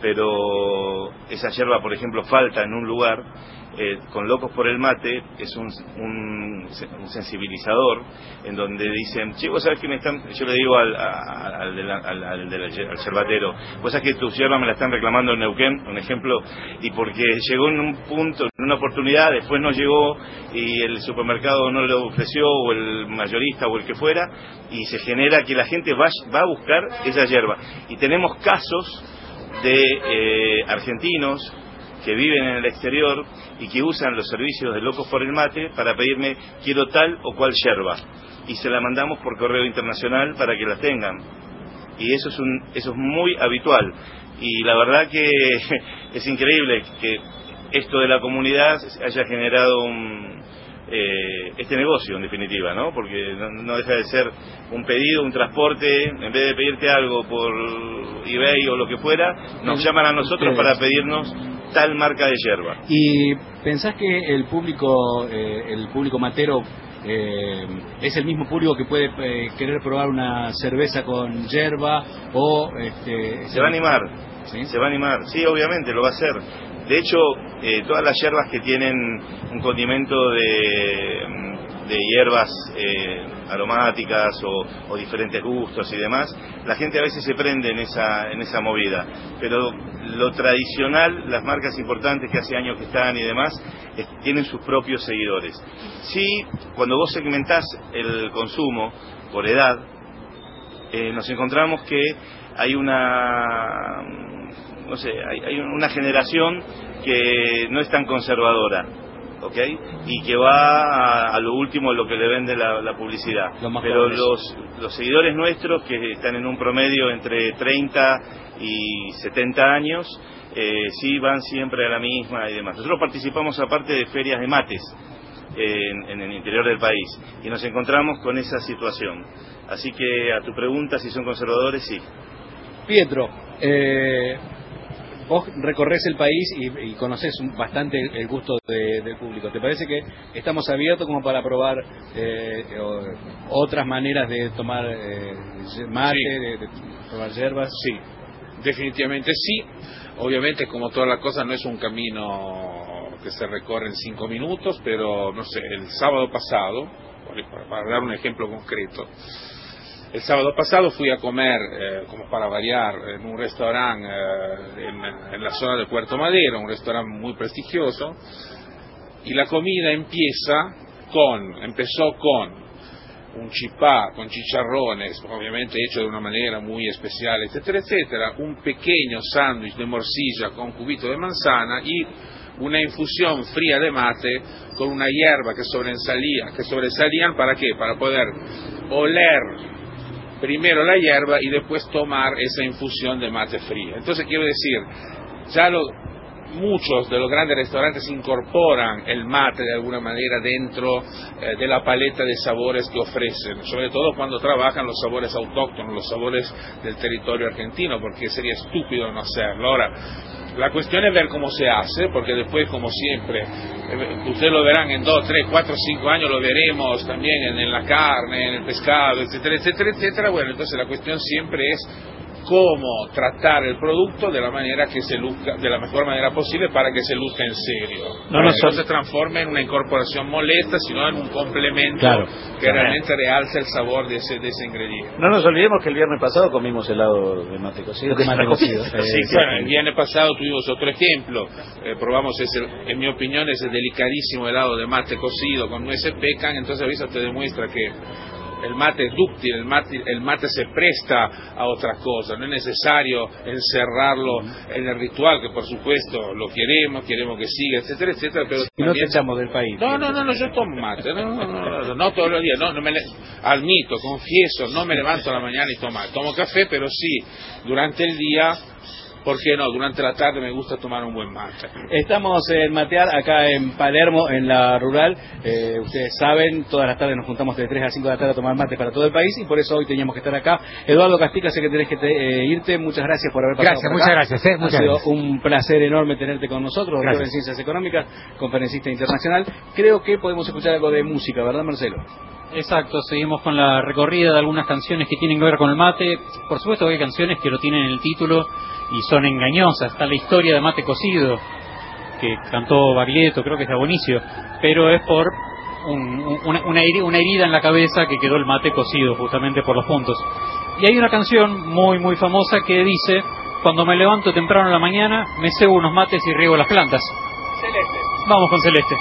pero esa yerba, por ejemplo, falta en un lugar, eh, con Locos por el Mate, es un, un, un sensibilizador, en donde dicen, che, vos sabés que me están, yo le digo al, al, al, del, al, al, del, al yerbatero, vos sabés que tu yerba me la están reclamando en Neuquén, un ejemplo, y porque llegó en un punto, en una oportunidad, después no llegó, y el supermercado no lo ofreció, o el mayorista, o el que fuera, y se genera que la gente va, va a buscar esa yerba. Y tenemos casos de eh, argentinos que viven en el exterior y que usan los servicios de Locos por el Mate para pedirme quiero tal o cual yerba, y se la mandamos por correo internacional para que la tengan, y eso es un, eso es muy habitual, y la verdad que es increíble que esto de la comunidad haya generado un, eh, este negocio en definitiva, ¿no? Porque no, no deja de ser un pedido, un transporte, en vez de pedirte algo por eBay o lo que fuera, nos llaman a nosotros para pedirnos tal marca de yerba. ¿Y pensás que el público eh, el público matero eh, es el mismo público que puede eh, querer probar una cerveza con yerba o este, se va a animar? ¿Sí? Se va a animar, sí, obviamente lo va a hacer. De hecho, eh, todas las yerbas que tienen un condimento de, de hierbas eh, aromáticas o, o diferentes gustos y demás, la gente a veces se prende en esa, en esa movida. Pero lo tradicional, las marcas importantes que hace años que están y demás, es, tienen sus propios seguidores. Sí, cuando vos segmentás el consumo por edad, eh, nos encontramos que hay una... no sé, hay, hay una generación que no es tan conservadora, ¿ok? Y que va a, a lo último, lo que le vende la, la publicidad. Pero los, los seguidores nuestros, que están en un promedio entre treinta y setenta años, eh, sí van siempre a la misma y demás. Nosotros participamos aparte de ferias de mates en, en el interior del país y nos encontramos con esa situación. Así que a tu pregunta, si son conservadores, sí. Pietro, eh... vos recorres el país y, y conocés bastante el gusto de, del público. ¿Te parece que estamos abiertos como para probar eh, otras maneras de tomar eh, mate, sí. de, de probar hierbas? Sí, definitivamente sí. Obviamente, como todas las cosas, no es un camino que se recorre en cinco minutos, pero no sé, el sábado pasado, para, para dar un ejemplo concreto, el sábado pasado fui a comer, eh, como para variar, en un restaurante eh, en, en la zona de Puerto Madero, un restaurante muy prestigioso, y la comida empieza con, empezó con un chipá, con chicharrones, obviamente hecho de una manera muy especial, etcétera, etcétera, un pequeño sándwich de morcilla con cubito de manzana y una infusión fría de mate con una hierba que sobresalía, que sobresalían, ¿para qué? Para poder oler primero la hierba y después tomar esa infusión de mate fría. Entonces quiero decir, ya lo, muchos de los grandes restaurantes incorporan el mate de alguna manera dentro eh, de la paleta de sabores que ofrecen, sobre todo cuando trabajan los sabores autóctonos, los sabores del territorio argentino, porque sería estúpido no hacerlo. Ahora, la cuestión es ver cómo se hace, porque después, como siempre, eh, ustedes lo verán en dos, tres, cuatro, cinco años, lo veremos también en, en la carne, en el pescado, etcétera, etcétera, etcétera. Bueno, entonces la cuestión siempre es cómo tratar el producto de la manera que se luzca, de la mejor manera posible para que se luzca en serio, no, para no, que no se transforme en una incorporación molesta, sino en un complemento claro, que claro. realmente realce el sabor de ese, de ese ingrediente. No nos olvidemos que el viernes pasado comimos helado de mate cocido. De mate cocido. Eh, sí, bueno, el viernes pasado tuvimos otro ejemplo, eh, probamos ese, en mi opinión, ese delicadísimo helado de mate cocido con nueces pecan, entonces eso te demuestra que el mate es dúctil, el mate, el mate se presta a otras cosas, no es necesario encerrarlo en el ritual, que por supuesto lo queremos, queremos que siga, etcétera, etcétera, pero y también... no te echamos del país. No, no, no, no, yo tomo mate, no, no, no, no, no todos los días, no, no me le... admito, confieso, no me levanto a la mañana y tomo mate, tomo café, pero sí, durante el día... ¿Por qué no? Durante la tarde me gusta tomar un buen mate. Estamos en Matear, acá en Palermo, en la rural. Eh, ustedes saben, todas las tardes nos juntamos de tres a cinco de la tarde a tomar mate para todo el país y por eso hoy teníamos que estar acá. Eduardo Castica, sé que tenés que te, eh, irte. Muchas gracias por haber pasado gracias, por acá. Muchas gracias, eh, muchas Ha sido gracias. un placer enorme tenerte con nosotros, doctor en Ciencias Económicas, conferencista internacional. Creo que podemos escuchar algo de música, ¿verdad, Marcelo? Exacto, seguimos con la recorrida de algunas canciones que tienen que ver con el mate. Por supuesto que hay canciones que lo tienen en el título y son engañosas. Está la historia de Mate Cocido, que cantó Baglietto, creo que es de Abonicio, pero es por un, un, una, una herida en la cabeza que quedó el mate cocido, justamente por los puntos. Y hay una canción muy, muy famosa que dice: cuando me levanto temprano en la mañana, me cebo unos mates y riego las plantas. Celeste. Vamos con Celeste.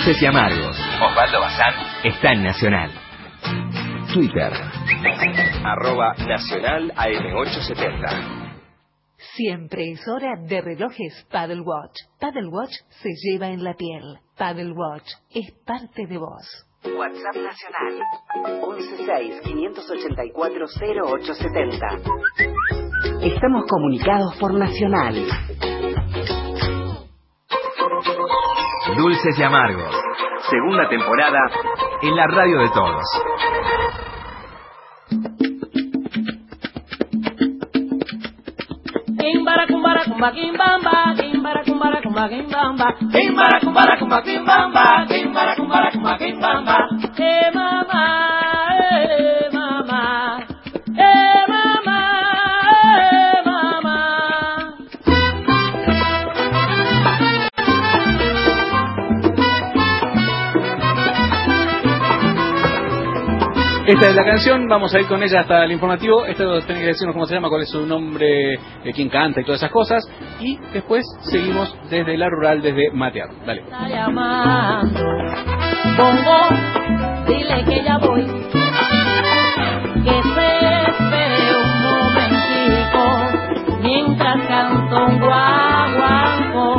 Dulces y Amargos. Osvaldo Bazán está en Nacional. Twitter. Arroba Nacional A M ochocientos setenta. Siempre es hora de relojes Paddle Watch. Paddle Watch se lleva en la piel. Paddle Watch es parte de vos. WhatsApp Nacional once seis, quinientos ochenta y cuatro, cero ocho setenta. Estamos comunicados por Nacional. Dulces y Amargos. Segunda temporada en la radio de todos. Kimbara kumbara kumba kimbamba, kimbara kumbara kumba kimbamba, kimbara kumbara kumba kimbamba, kimbara kumbara kumba kimbamba. Eh mama, eh mama, eh mama, eh mama. Esta es la canción, vamos a ir con ella hasta el informativo. Esto tiene que decirnos cómo se llama, cuál es su nombre, eh, quién canta y todas esas cosas. Y después seguimos desde la rural, desde Matear. Dale. Está llamando, Bongo, dile que ya voy, que se espere un momentico, mientras canto un guaguancó.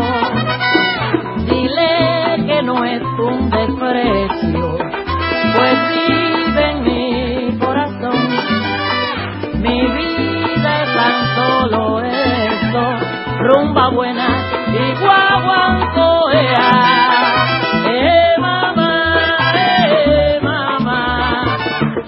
Dile que no es un desprecio, pues vive en mi corazón. Mi vida es tan solo esto, rumba buena y guaguancó. Eh mamá, eh mamá.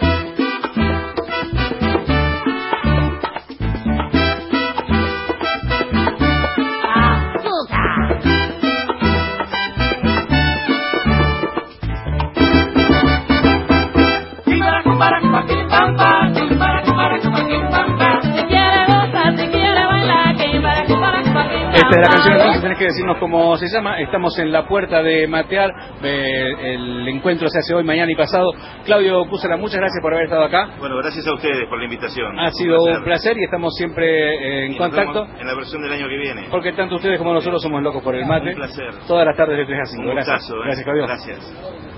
Azúcar. Esta es la canción, entonces tenés que decirnos cómo se llama. Estamos en la puerta de Matear. Eh, el encuentro se hace hoy, mañana y pasado. Claudio Cúzara, muchas gracias por haber estado acá. Bueno, gracias a ustedes por la invitación. Ha sido un placer y estamos siempre eh, en y contacto. En la versión del año que viene. Porque tanto ustedes como nosotros somos locos por el mate. Un placer. Todas las tardes de tres a cinco. Un Gracias. gustazo, ¿eh? Gracias, Claudio. Gracias.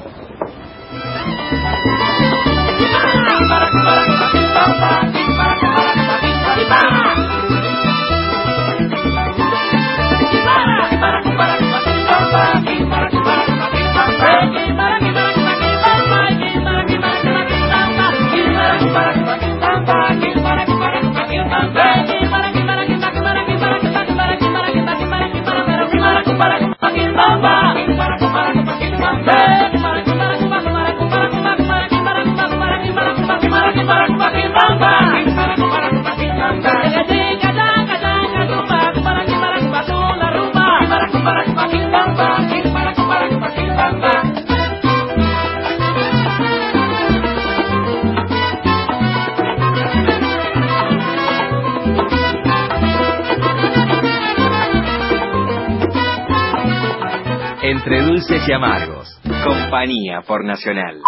Entre Dulces y Amargos. Compañía por Nacional.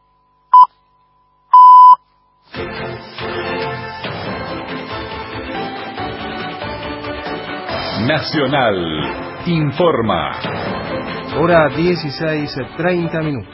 Nacional informa. Hora dieciséis, treinta minutos.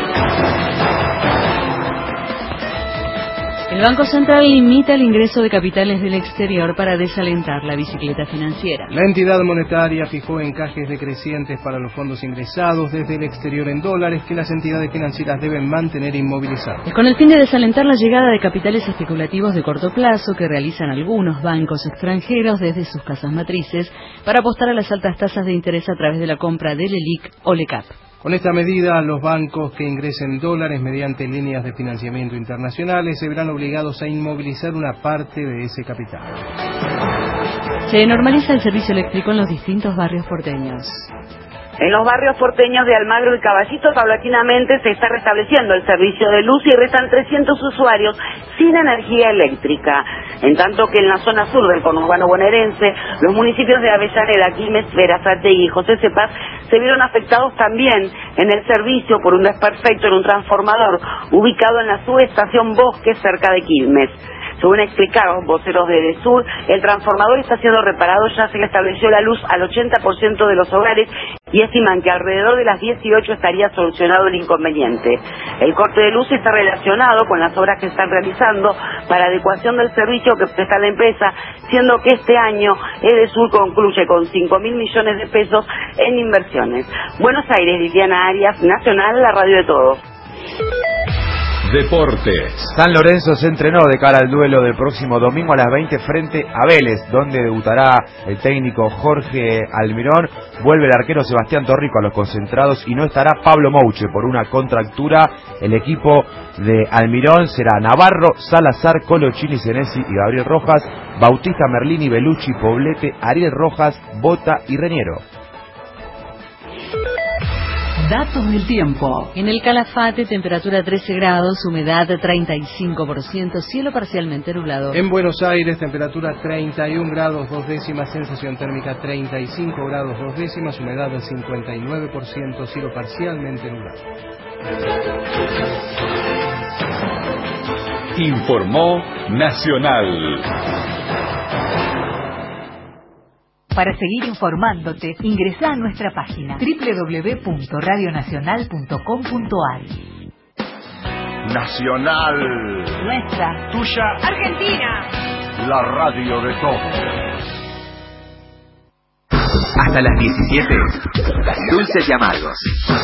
El Banco Central limita el ingreso de capitales del exterior para desalentar la bicicleta financiera. La entidad monetaria fijó encajes decrecientes para los fondos ingresados desde el exterior en dólares que las entidades financieras deben mantener inmovilizados. Es con el fin de desalentar la llegada de capitales especulativos de corto plazo que realizan algunos bancos extranjeros desde sus casas matrices para apostar a las altas tasas de interés a través de la compra del ELIC o LECAP. Con esta medida, los bancos que ingresen dólares mediante líneas de financiamiento internacionales se verán obligados a inmovilizar una parte de ese capital. Se normaliza el servicio eléctrico en los distintos barrios porteños. En los barrios porteños de Almagro y Caballito, paulatinamente se está restableciendo el servicio de luz y restan trescientos usuarios sin energía eléctrica. En tanto que en la zona sur del conurbano bonaerense, los municipios de Avellaneda, Quilmes, Berazategui y José Cepaz se vieron afectados también en el servicio por un desperfecto en un transformador ubicado en la subestación Bosque cerca de Quilmes. Según explicaron voceros de Edesur, el transformador está siendo reparado, ya se le estableció la luz al ochenta por ciento de los hogares y estiman que alrededor de las dieciocho estaría solucionado el inconveniente. El corte de luz está relacionado con las obras que están realizando para adecuación del servicio que presta la empresa, siendo que este año Edesur concluye con cinco mil millones de pesos en inversiones. Buenos Aires, Liliana Arias, Nacional, la radio de todos. Deportes. San Lorenzo se entrenó de cara al duelo del próximo domingo a las veinte frente a Vélez, donde debutará el técnico Jorge Almirón. Vuelve el arquero Sebastián Torrico a los concentrados y no estará Pablo Mouche por una contractura. El equipo de Almirón será Navarro, Salazar, Colochini, Senesi y Gabriel Rojas, Bautista, Merlini, Belucci, Poblete, Ariel Rojas, Bota y Reñero. Datos del tiempo. En el Calafate, temperatura trece grados, humedad treinta y cinco por ciento, cielo parcialmente nublado. En Buenos Aires, temperatura treinta y un grados, dos décimas, sensación térmica treinta y cinco grados, dos décimas, humedad del cincuenta y nueve por ciento, cielo parcialmente nublado. Informó Nacional. Para seguir informándote, ingresa a nuestra página doble u doble u doble u punto radio nacional punto com punto a r. Nacional. Nuestra. Tuya. Argentina. La radio de todos. Hasta las diecisiete, Dulces y Amargos.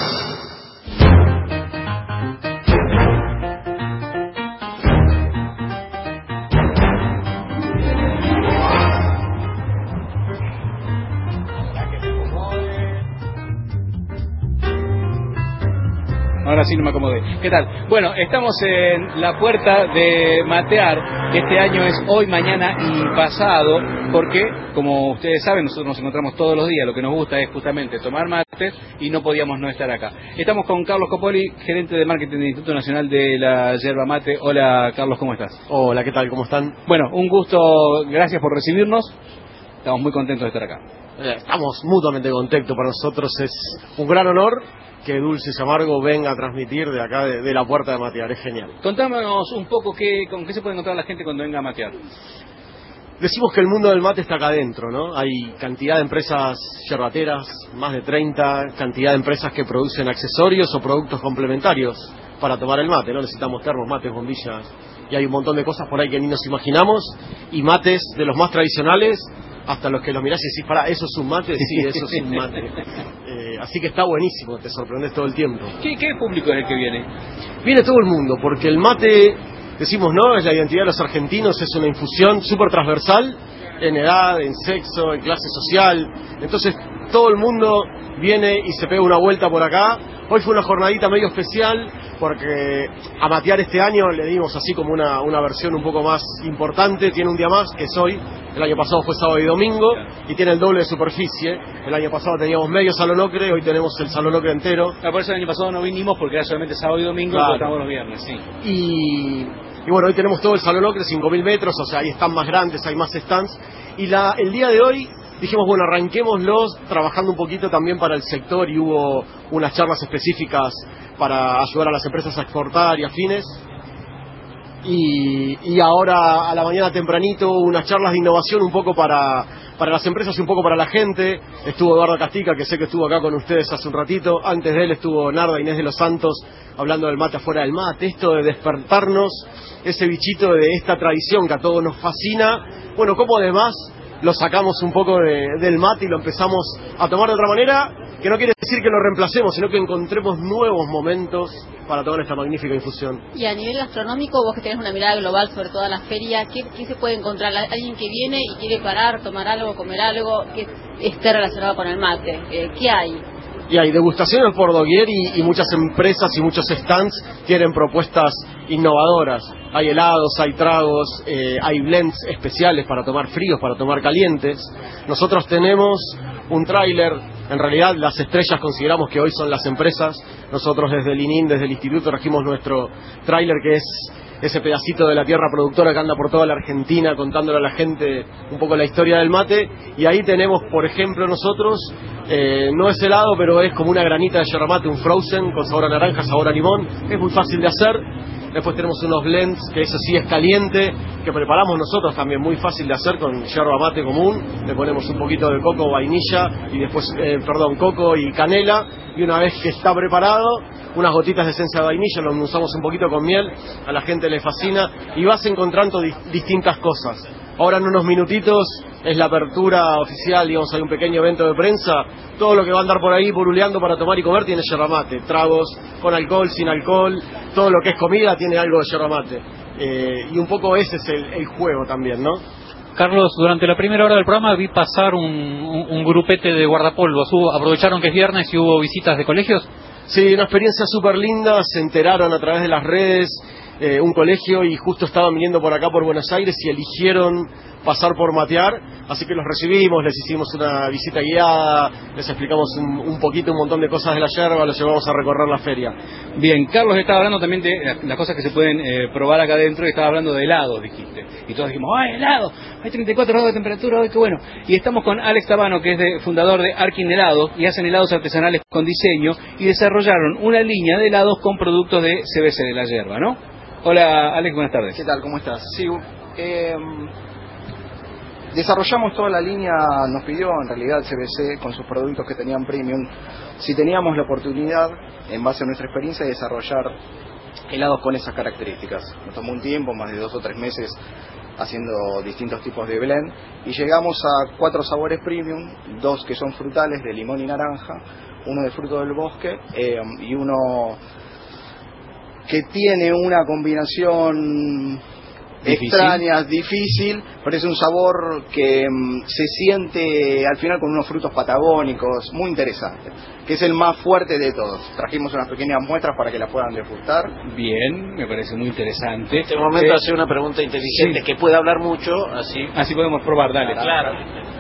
Ahora sí no me acomodé. ¿Qué tal? Bueno, estamos en la puerta de Matear. Este año es hoy, mañana y pasado, porque, como ustedes saben, nosotros nos encontramos todos los días. Lo que nos gusta es justamente tomar mate y no podíamos no estar acá. Estamos con Carlos Copoli, gerente de marketing del Instituto Nacional de la Yerba Mate. Hola, Carlos, ¿cómo estás? Hola, ¿qué tal? ¿Cómo están? Bueno, un gusto, gracias por recibirnos. Estamos muy contentos de estar acá. Estamos mutuamente contentos. Para nosotros es un gran honor que Dulces y Amargo venga a transmitir de acá, de, de la puerta de Matear. Es genial. Contámonos un poco qué, con qué se puede encontrar la gente cuando venga a matear. Decimos que el mundo del mate está acá adentro, ¿no? Hay cantidad de empresas yerbateras, más de treinta, cantidad de empresas que producen accesorios o productos complementarios para tomar el mate, ¿no? Necesitamos termos, mates, bombillas, y hay un montón de cosas por ahí que ni nos imaginamos, y mates de los más tradicionales hasta los que los mirás y decís, pará, ¿eso es un mate? Sí, eso es un mate. Eh, así que está buenísimo, te sorprendes todo el tiempo. ¿Qué, qué público es el que viene? Viene todo el mundo, porque el mate, decimos, no, es la identidad de los argentinos, es una infusión súper transversal, en edad, en sexo, en clase social. Entonces, todo el mundo viene y se pega una vuelta por acá. Hoy fue una jornadita medio especial, porque a matear este año le dimos así como una, una versión un poco más importante. Tiene un día más, que es hoy. El año pasado fue sábado y domingo, y tiene el doble de superficie. El año pasado teníamos medio salón ocre, hoy tenemos el salón ocre entero. Ah, por eso el año pasado no vinimos, porque era solamente sábado y domingo, claro. Y estamos los viernes, sí. Y, y bueno, hoy tenemos todo el salón ocre, cinco mil metros, o sea, hay stands más grandes, hay más stands. Y la, el día de hoy dijimos, bueno, arranquémoslos trabajando un poquito también para el sector, y hubo unas charlas específicas para ayudar a las empresas a exportar y afines. Y, y ahora a la mañana tempranito unas charlas de innovación un poco para, para las empresas y un poco para la gente. Estuvo Eduardo Castica, que sé que estuvo acá con ustedes hace un ratito. Antes de él estuvo Narda Inés de los Santos hablando del mate afuera del mate. Esto de despertarnos ese bichito de esta tradición que a todos nos fascina. Bueno, como además lo sacamos un poco de, del mate y lo empezamos a tomar de otra manera, que no quiere decir que lo reemplacemos, sino que encontremos nuevos momentos para tomar esta magnífica infusión. Y a nivel gastronómico, vos que tenés una mirada global sobre toda la feria, ¿qué, qué se puede encontrar? Alguien que viene y quiere parar, tomar algo, comer algo que esté relacionado con el mate. Eh, ¿Qué hay? Y hay degustaciones por doquier y, y muchas empresas y muchos stands tienen propuestas innovadoras. Hay helados, hay tragos, eh, hay blends especiales para tomar fríos, para tomar calientes. Nosotros tenemos un tráiler, en realidad las estrellas consideramos que hoy son las empresas. Nosotros desde el I N I N, desde el Instituto, trajimos nuestro tráiler, que es ese pedacito de la tierra productora que anda por toda la Argentina contándole a la gente un poco la historia del mate. Y ahí tenemos, por ejemplo, nosotros, eh, no es helado, pero es como una granita de yerba mate, un frozen con sabor a naranja, sabor a limón. Es muy fácil de hacer. Después tenemos unos blends, que ese sí es caliente, que preparamos nosotros también, muy fácil de hacer con yerba mate común. Le ponemos un poquito de coco, vainilla, y después, eh, perdón, coco y canela. Y una vez que está preparado, unas gotitas de esencia de vainilla, lo usamos un poquito con miel, a la gente le fascina, y vas encontrando di- distintas cosas. Ahora en unos minutitos es la apertura oficial, digamos, hay un pequeño evento de prensa. Todo lo que va a andar por ahí buruleando para tomar y comer tiene yerba mate, tragos con alcohol, sin alcohol, todo lo que es comida tiene algo de yerba mate. Eh, y un poco ese es el, el juego también, ¿no? Carlos, durante la primera hora del programa vi pasar un, un, un grupete de guardapolvos. ¿Hubo, ¿Aprovecharon que es viernes y hubo visitas de colegios? Sí, una experiencia súper linda, se enteraron a través de las redes, eh, un colegio, y justo estaban viniendo por acá por Buenos Aires y eligieron pasar por Matear, así que los recibimos, les hicimos una visita guiada, les explicamos un, un poquito, un montón de cosas de la yerba, los llevamos a recorrer la feria. Bien, Carlos estaba hablando también de las cosas que se pueden eh, probar acá adentro, y estaba hablando de helados, dijiste. Y todos dijimos, ¡ay, helado! Hay treinta y cuatro grados de temperatura, ¡ay, qué bueno! Y estamos con Alex Tabano, que es de, fundador de Arkin Helados, y hacen helados artesanales con diseño, y desarrollaron una línea de helados con productos de C B C, de la yerba, ¿no? Hola, Alex, buenas tardes. ¿Qué tal? ¿Cómo estás? Sí, eh, desarrollamos toda la línea, nos pidió en realidad C B C con sus productos que tenían premium, si teníamos la oportunidad, en base a nuestra experiencia, de desarrollar helados con esas características. Nos tomó un tiempo, más de dos o tres meses, haciendo distintos tipos de blend, y llegamos a cuatro sabores premium, dos que son frutales, de limón y naranja, uno de fruto del bosque, eh, y uno que tiene una combinación Difícil. extraña, difícil, pero es un sabor que mm, se siente al final con unos frutos patagónicos, muy interesante, que es el más fuerte de todos. Trajimos unas pequeñas muestras para que las puedan degustar. Bien, me parece muy interesante. En este momento Eh, hace una pregunta inteligente, sí. que puede hablar mucho, así. Así podemos probar, dale. Claro.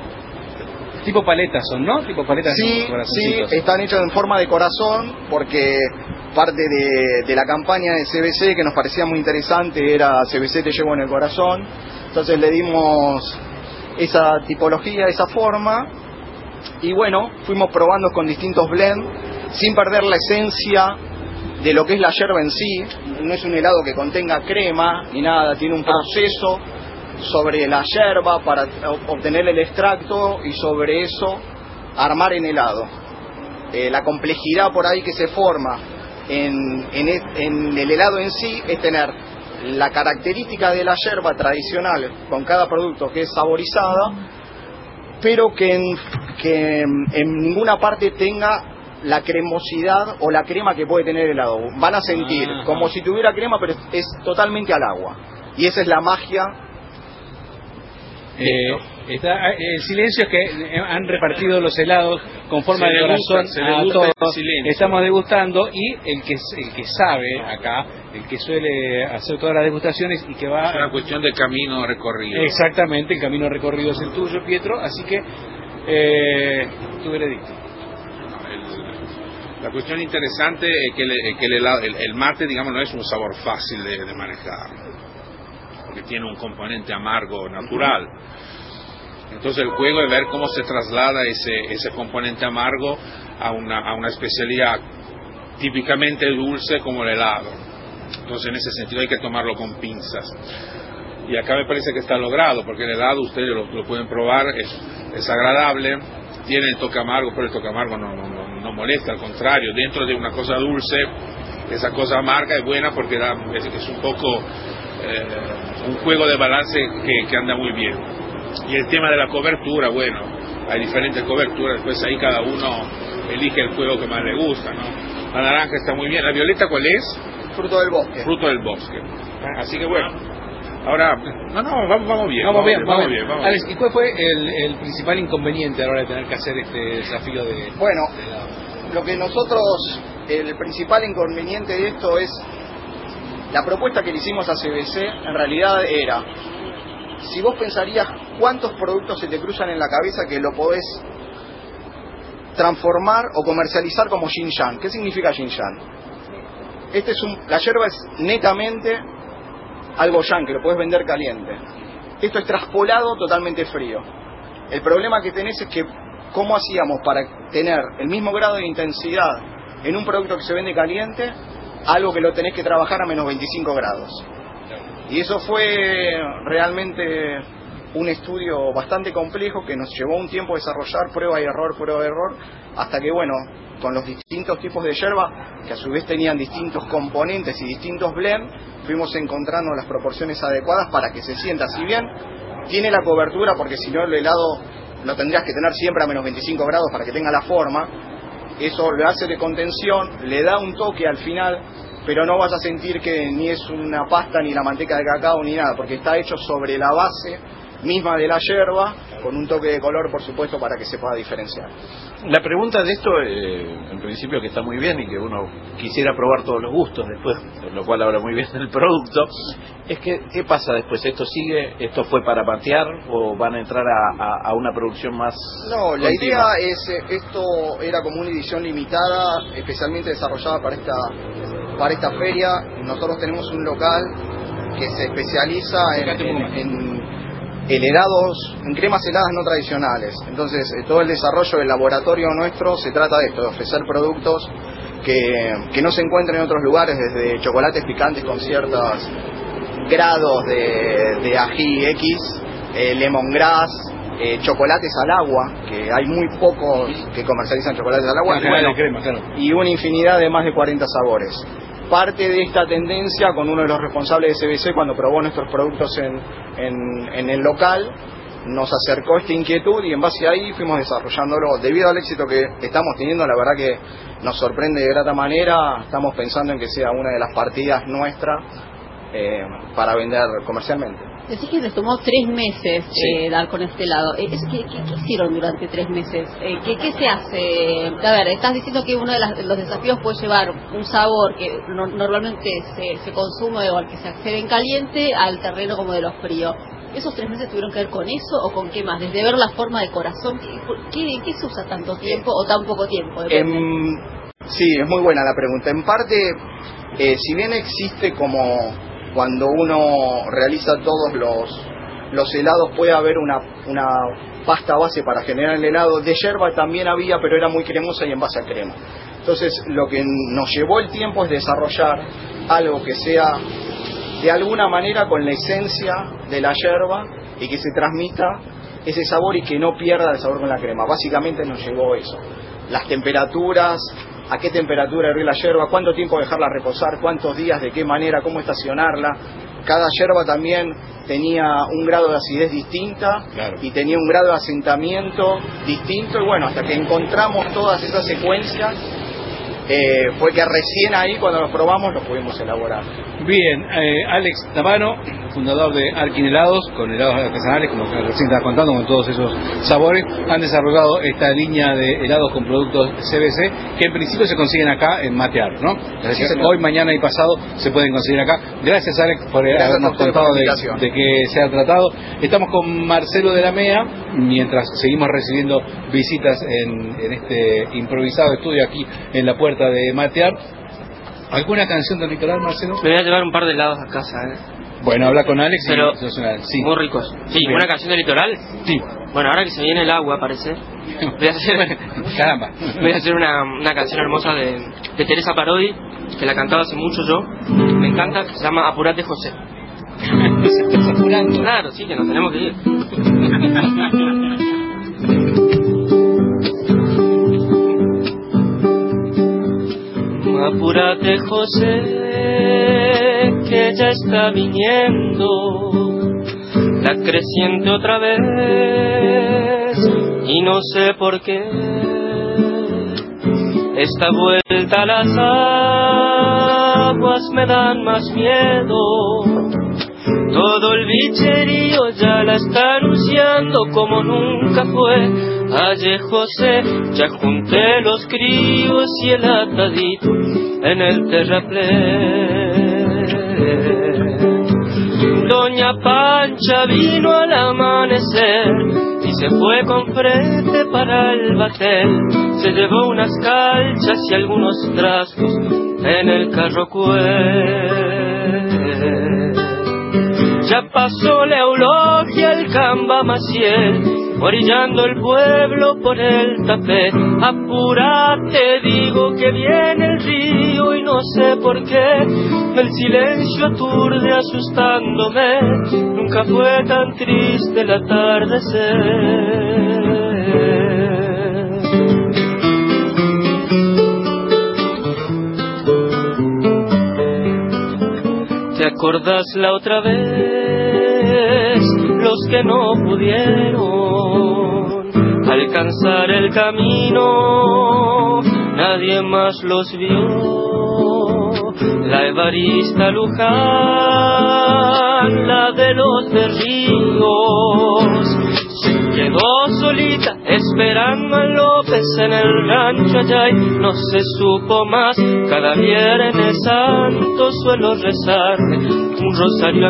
Tipo paletas son, ¿no? Tipo paletas. Sí, con sí, corazoncitos. están hechos en forma de corazón, porque parte de, de la campaña de C B C que nos parecía muy interesante era C B C te llevo en el corazón. Entonces le dimos esa tipología, esa forma, y bueno, fuimos probando con distintos blends sin perder la esencia de lo que es la yerba en sí. No es un helado que contenga crema ni nada, tiene un proceso sobre la yerba para obtener el extracto y sobre eso armar en helado. Eh, la complejidad por ahí que se forma en, en, en el helado en sí es tener la característica de la yerba tradicional con cada producto que es saborizada, pero que en, que en ninguna parte tenga la cremosidad o la crema que puede tener el helado. Van a sentir Ah, como si tuviera crema, pero es, es totalmente al agua. Y esa es la magia. Eh, está, eh, el silencio es que han repartido los helados con forma Se de degusta, corazón se a degusta todos. en silencio. Estamos degustando, y el que el que sabe acá, el que suele hacer todas las degustaciones y que va... Es una cuestión de camino recorrido. Exactamente, el camino recorrido es el tuyo, Pietro, así que eh, tu veredicto. La cuestión interesante es que, el, que el, helado, el, el mate, digamos, no es un sabor fácil de, de manejar, porque tiene un componente amargo natural. Entonces el juego es ver cómo se traslada ese, ese componente amargo a una, a una especialidad típicamente dulce como el helado. Entonces en ese sentido hay que tomarlo con pinzas. Y acá me parece que está logrado, porque el helado ustedes lo, lo pueden probar, es, es agradable, tiene el toque amargo, pero el toque amargo no, no, no, no molesta, al contrario, dentro de una cosa dulce, esa cosa amarga es buena porque da, es, es un poco eh, un juego de balance que, que anda muy bien. Y el tema de la cobertura, bueno, hay diferentes coberturas, después ahí cada uno elige el juego que más le gusta, ¿no? La naranja está muy bien, ¿la violeta cuál es? Fruto del bosque. Fruto del bosque. Así que bueno, ahora, no, no, vamos, vamos bien. Vamos bien, vamos vamos bien. bien. Vamos Alex, bien. ¿y cuál fue el, el principal inconveniente a la hora de tener que hacer este desafío de... Bueno, de helado? lo que nosotros, el principal inconveniente de esto es la propuesta que le hicimos a C B C. En realidad era, si vos pensarías cuántos productos se te cruzan en la cabeza que lo podés transformar o comercializar como yin yang. ¿Qué significa yin yang? Este es un, la yerba es netamente algo yang, que lo podés vender caliente. Esto es traspolado totalmente frío. El problema que tenés es que ¿cómo hacíamos para tener el mismo grado de intensidad en un producto que se vende caliente algo que lo tenés que trabajar a menos veinticinco grados. Y eso fue realmente un estudio bastante complejo que nos llevó un tiempo desarrollar, prueba y error, prueba y error, hasta que, bueno, con los distintos tipos de yerba, que a su vez tenían distintos componentes y distintos blends, fuimos encontrando las proporciones adecuadas para que se sienta. Si bien tiene la cobertura, porque si no el helado lo tendrías que tener siempre a menos veinticinco grados para que tenga la forma, eso le hace de contención, le da un toque al final, pero no vas a sentir que ni es una pasta, ni la manteca de cacao, ni nada, porque está hecho sobre la base misma de la yerba, con un toque de color, por supuesto, para que se pueda diferenciar. La pregunta de esto, eh, en principio que está muy bien y que uno quisiera probar todos los gustos después, lo cual habla muy bien del producto, es que ¿qué pasa después? ¿Esto sigue? ¿Esto fue para patear o van a entrar a, a, a una producción más No, la continua? idea es, eh, esto era como una edición limitada, especialmente desarrollada para esta, para esta feria. Nosotros tenemos un local que se especializa en, en, en en helados, en cremas heladas no tradicionales. Entonces, eh, todo el desarrollo del laboratorio nuestro se trata de esto, de ofrecer productos que, que no se encuentran en otros lugares, desde chocolates picantes con ciertos grados de, de ají X, eh, lemongrass, eh, chocolates al agua, que hay muy pocos que comercializan chocolates al agua, y, bueno, de crema, claro. y una infinidad de más de cuarenta sabores. Parte de esta tendencia con uno de los responsables de C B C cuando probó nuestros productos en, en, en el local, nos acercó esta inquietud y en base a ahí fuimos desarrollándolo. Debido al éxito que estamos teniendo, la verdad que nos sorprende de grata manera. Estamos pensando en que sea una de las partidas nuestras eh, para vender comercialmente. Decís que les tomó tres meses Sí. eh, dar con este helado. Eh, es- ¿Qué, qué, qué hicieron durante tres meses? Eh, ¿qué, ¿Qué se hace? A ver, estás diciendo que uno de, las- de los desafíos puede llevar un sabor que no- normalmente se, se consume o al que se accede en caliente al terreno como de los fríos. ¿Esos tres meses tuvieron que ver con eso o con qué más? Desde ver la forma de corazón, ¿qué, qué, qué se usa tanto tiempo o tan poco tiempo? Depende. Em, sí, es muy buena la pregunta. En parte, eh, si bien existe como cuando uno realiza todos los, los helados, puede haber una, una pasta base para generar el helado, de yerba también había, pero era muy cremosa y en base a crema. Entonces, lo que nos llevó el tiempo es desarrollar algo que sea de alguna manera con la esencia de la yerba y que se transmita ese sabor y que no pierda el sabor con la crema. Básicamente nos llegó eso. Las temperaturas, a qué temperatura hervir la yerba, cuánto tiempo dejarla reposar, cuántos días, de qué manera, cómo estacionarla. Cada yerba también tenía un grado de acidez distinta, claro, y tenía un grado de asentamiento distinto, y bueno, hasta que encontramos todas esas secuencias, eh, fue que recién ahí cuando los probamos los pudimos elaborar. Bien, eh, Alex Tamano, fundador de Arkin Helados, con helados artesanales, como que recién estabas contando, con todos esos sabores, han desarrollado esta línea de helados con productos C B C, que en principio se consiguen acá en Matear, ¿no? Es decir, Sí, hoy, mañana y pasado se pueden conseguir acá. Gracias, Alex, por Gracias habernos a ustedes contado por la de, invitación. de qué se ha tratado. Estamos con Marcelo de la M E A, mientras seguimos recibiendo visitas en, en este improvisado estudio aquí en la puerta de Matear. ¿Alguna canción del litoral, Marcelo? Me voy a llevar un par de helados a casa, ¿eh? Bueno, habla con Alex. Pero y sí. muy ricos. Sí, Bien. ¿una canción del litoral? Sí. Bueno, ahora que se viene el agua, parece, voy a hacer, Caramba. voy a hacer una, una canción hermosa de, de Teresa Parodi, que la cantaba hace mucho yo, me encanta, que se llama Apurate José. ¿Se estás apurando? Claro, sí, que nos tenemos que ir. Apúrate, José, que ya está viniendo la creciente otra vez, y no sé por qué esta vuelta a las aguas me dan más miedo. Todo el bicherío ya la está anunciando como nunca fue. Ayer, José, ya junté los críos y el atadito en el terraplén. Doña Pancha vino al amanecer y se fue con frente para el batel. Se llevó unas calchas y algunos trastos en el carro cué. Ya pasó la eulogia, el camba Bamba Maciel, orillando el pueblo por el tapé. Apúrate, digo que viene el río y no sé por qué el silencio aturde asustándome. Nunca fue tan triste el atardecer. ¿Te acordás la otra vez? Los que no pudieron alcanzar el camino, nadie más los vio. La Evarista Luján, la de los de Ríos, se quedó solita esperando a López en el rancho allá y no se supo más. Cada viernes santo suelo rezarme un rosario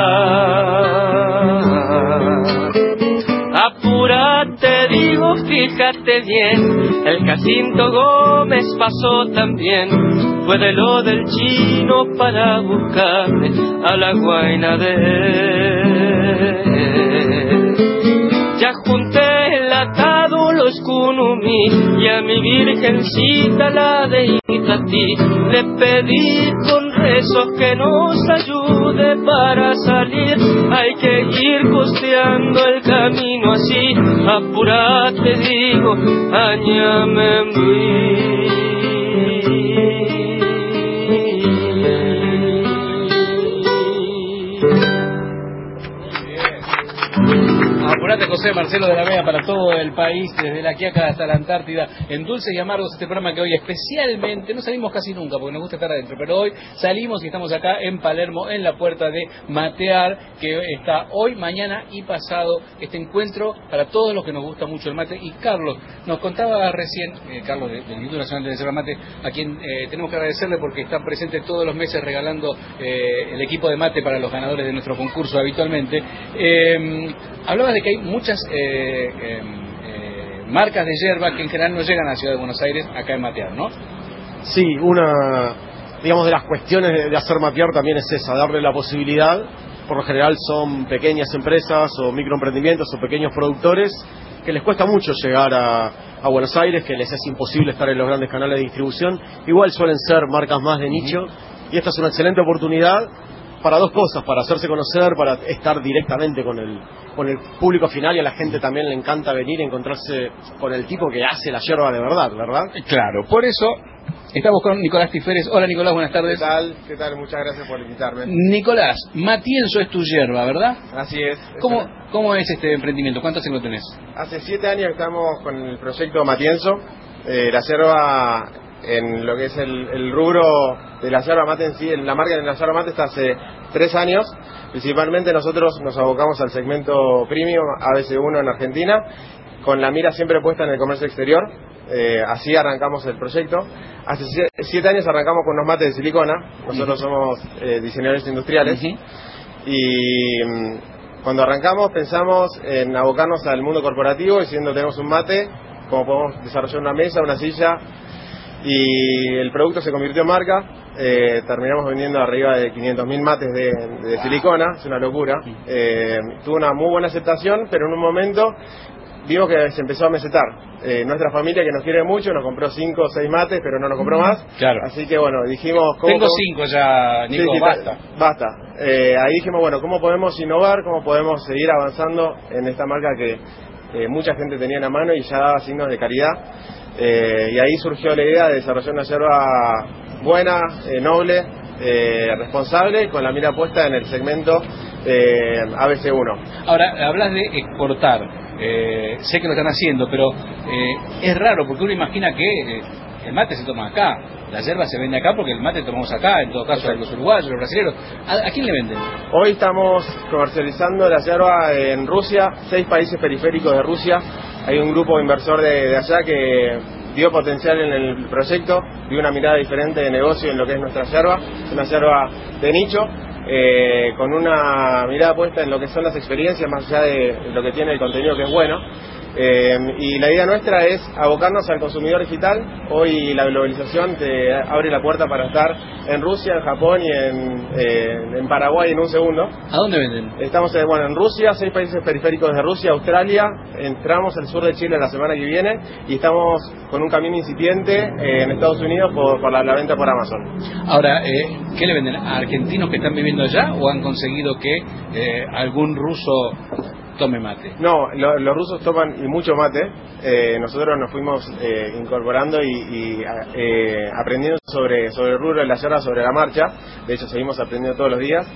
hangar. Apúrate, digo, fíjate bien, el Jacinto Gómez pasó también. Fue de lo del chino para buscarme a la guaina de él. Ya junté el atado, los kunumi, y a mi virgencita la de Itatí le pedí con rezos que nos ayude para salir. Hay que ir costeando el camino así. Apúrate, digo, añamembuí. Apurate, José Marcelo de la Vega, para todo el país, desde la Quiaca hasta la Antártida, en Dulces y Amargos, este programa que hoy especialmente, no salimos casi nunca porque nos gusta estar adentro, pero hoy salimos y estamos acá en Palermo, en la puerta de Matear, que está hoy, mañana y pasado, este encuentro para todos los que nos gusta mucho el mate. Y Carlos, nos contaba recién, eh, Carlos del Instituto Nacional de Yerba Mate, a quien eh, tenemos que agradecerle porque está presente todos los meses regalando eh, el equipo de mate para los ganadores de nuestro concurso habitualmente. Eh, hablabas de que hay muchas eh, eh, eh, marcas de yerba que en general no llegan a la ciudad de Buenos Aires, acá en Matear, ¿no? Sí, una, digamos, de las cuestiones de, de hacer Matear también es esa, darle la posibilidad. Por lo general son pequeñas empresas o microemprendimientos o pequeños productores que les cuesta mucho llegar a, a Buenos Aires, que les es imposible estar en los grandes canales de distribución. Igual suelen ser marcas más de nicho, y esta es una excelente oportunidad para dos cosas: para hacerse conocer, para estar directamente con el con el público final, y a la gente también le encanta venir y encontrarse con el tipo que hace la yerba de verdad, ¿verdad? Claro, por eso estamos con Nicolás Tiferes. Hola Nicolás, buenas tardes. ¿Qué tal? ¿Qué tal? Muchas gracias por invitarme. Nicolás, Matienzo es tu yerba, ¿verdad? Así es. ¿Cómo, ¿Cómo es este emprendimiento? ¿Cuánto hace que lo tenés? Hace siete años que estamos con el proyecto Matienzo. Eh, la yerba, en lo que es el, el rubro de la yerba mate en sí, en la marca de la yerba mate está hace tres años. Principalmente nosotros nos abocamos al segmento premium A B C uno en Argentina, con la mira siempre puesta en el comercio exterior. Eh, así arrancamos el proyecto. Hace siete años arrancamos con unos mates de silicona. Nosotros somos eh, diseñadores industriales. Uh-huh. Y mm, cuando arrancamos pensamos en abocarnos al mundo corporativo, diciendo tenemos un mate, cómo podemos desarrollar una mesa, una silla. Y el producto se convirtió en marca. Eh, terminamos vendiendo arriba de quinientos mil mates de, de silicona. Es una locura. Eh, tuvo una muy buena aceptación, pero en un momento vimos que se empezó a mesetar. Eh, nuestra familia, que nos quiere mucho, nos compró cinco o seis mates, pero no nos compró más. Claro. Así que bueno, dijimos... ¿cómo Tengo podemos... cinco ya, Nico, sí, sí, basta. Basta. Eh, ahí dijimos, bueno, ¿cómo podemos innovar? ¿Cómo podemos seguir avanzando en esta marca que eh, mucha gente tenía en la mano y ya daba signos de calidad? Eh, y ahí surgió la idea de desarrollar una yerba buena, eh, noble, eh, responsable, con la mira puesta en el segmento eh, A B C uno. Ahora, hablas de exportar. Eh, sé que lo están haciendo, pero eh, es raro porque uno imagina que eh, el mate se toma acá, la yerba se vende acá porque el mate tomamos acá, en todo caso los uruguayos, los brasileños. ¿A, ¿A quién le venden? Hoy estamos comercializando la yerba en Rusia, seis países periféricos de Rusia. Hay un grupo inversor de, de allá que vio potencial en el proyecto, vio una mirada diferente de negocio en lo que es nuestra yerba. Es una yerba de nicho, eh, con una mirada puesta en lo que son las experiencias, más allá de lo que tiene el contenido, que es bueno. Eh, y la idea nuestra es abocarnos al consumidor digital. Hoy la globalización te abre la puerta para estar en Rusia, en Japón y en, eh, en Paraguay en un segundo. ¿A dónde venden? Estamos eh, bueno, en Rusia, seis países periféricos de Rusia, Australia, entramos al sur de Chile la semana que viene y estamos con un camino incipiente eh, en Estados Unidos por, por la, la venta por Amazon. Ahora, eh, ¿qué le venden? ¿A argentinos que están viviendo allá o han conseguido que eh, algún ruso tome mate? No, lo, los rusos toman y mucho mate. Eh, nosotros nos fuimos eh, incorporando y, y eh, aprendiendo sobre, sobre el rubro de la yerba sobre la marcha. De hecho, seguimos aprendiendo todos los días.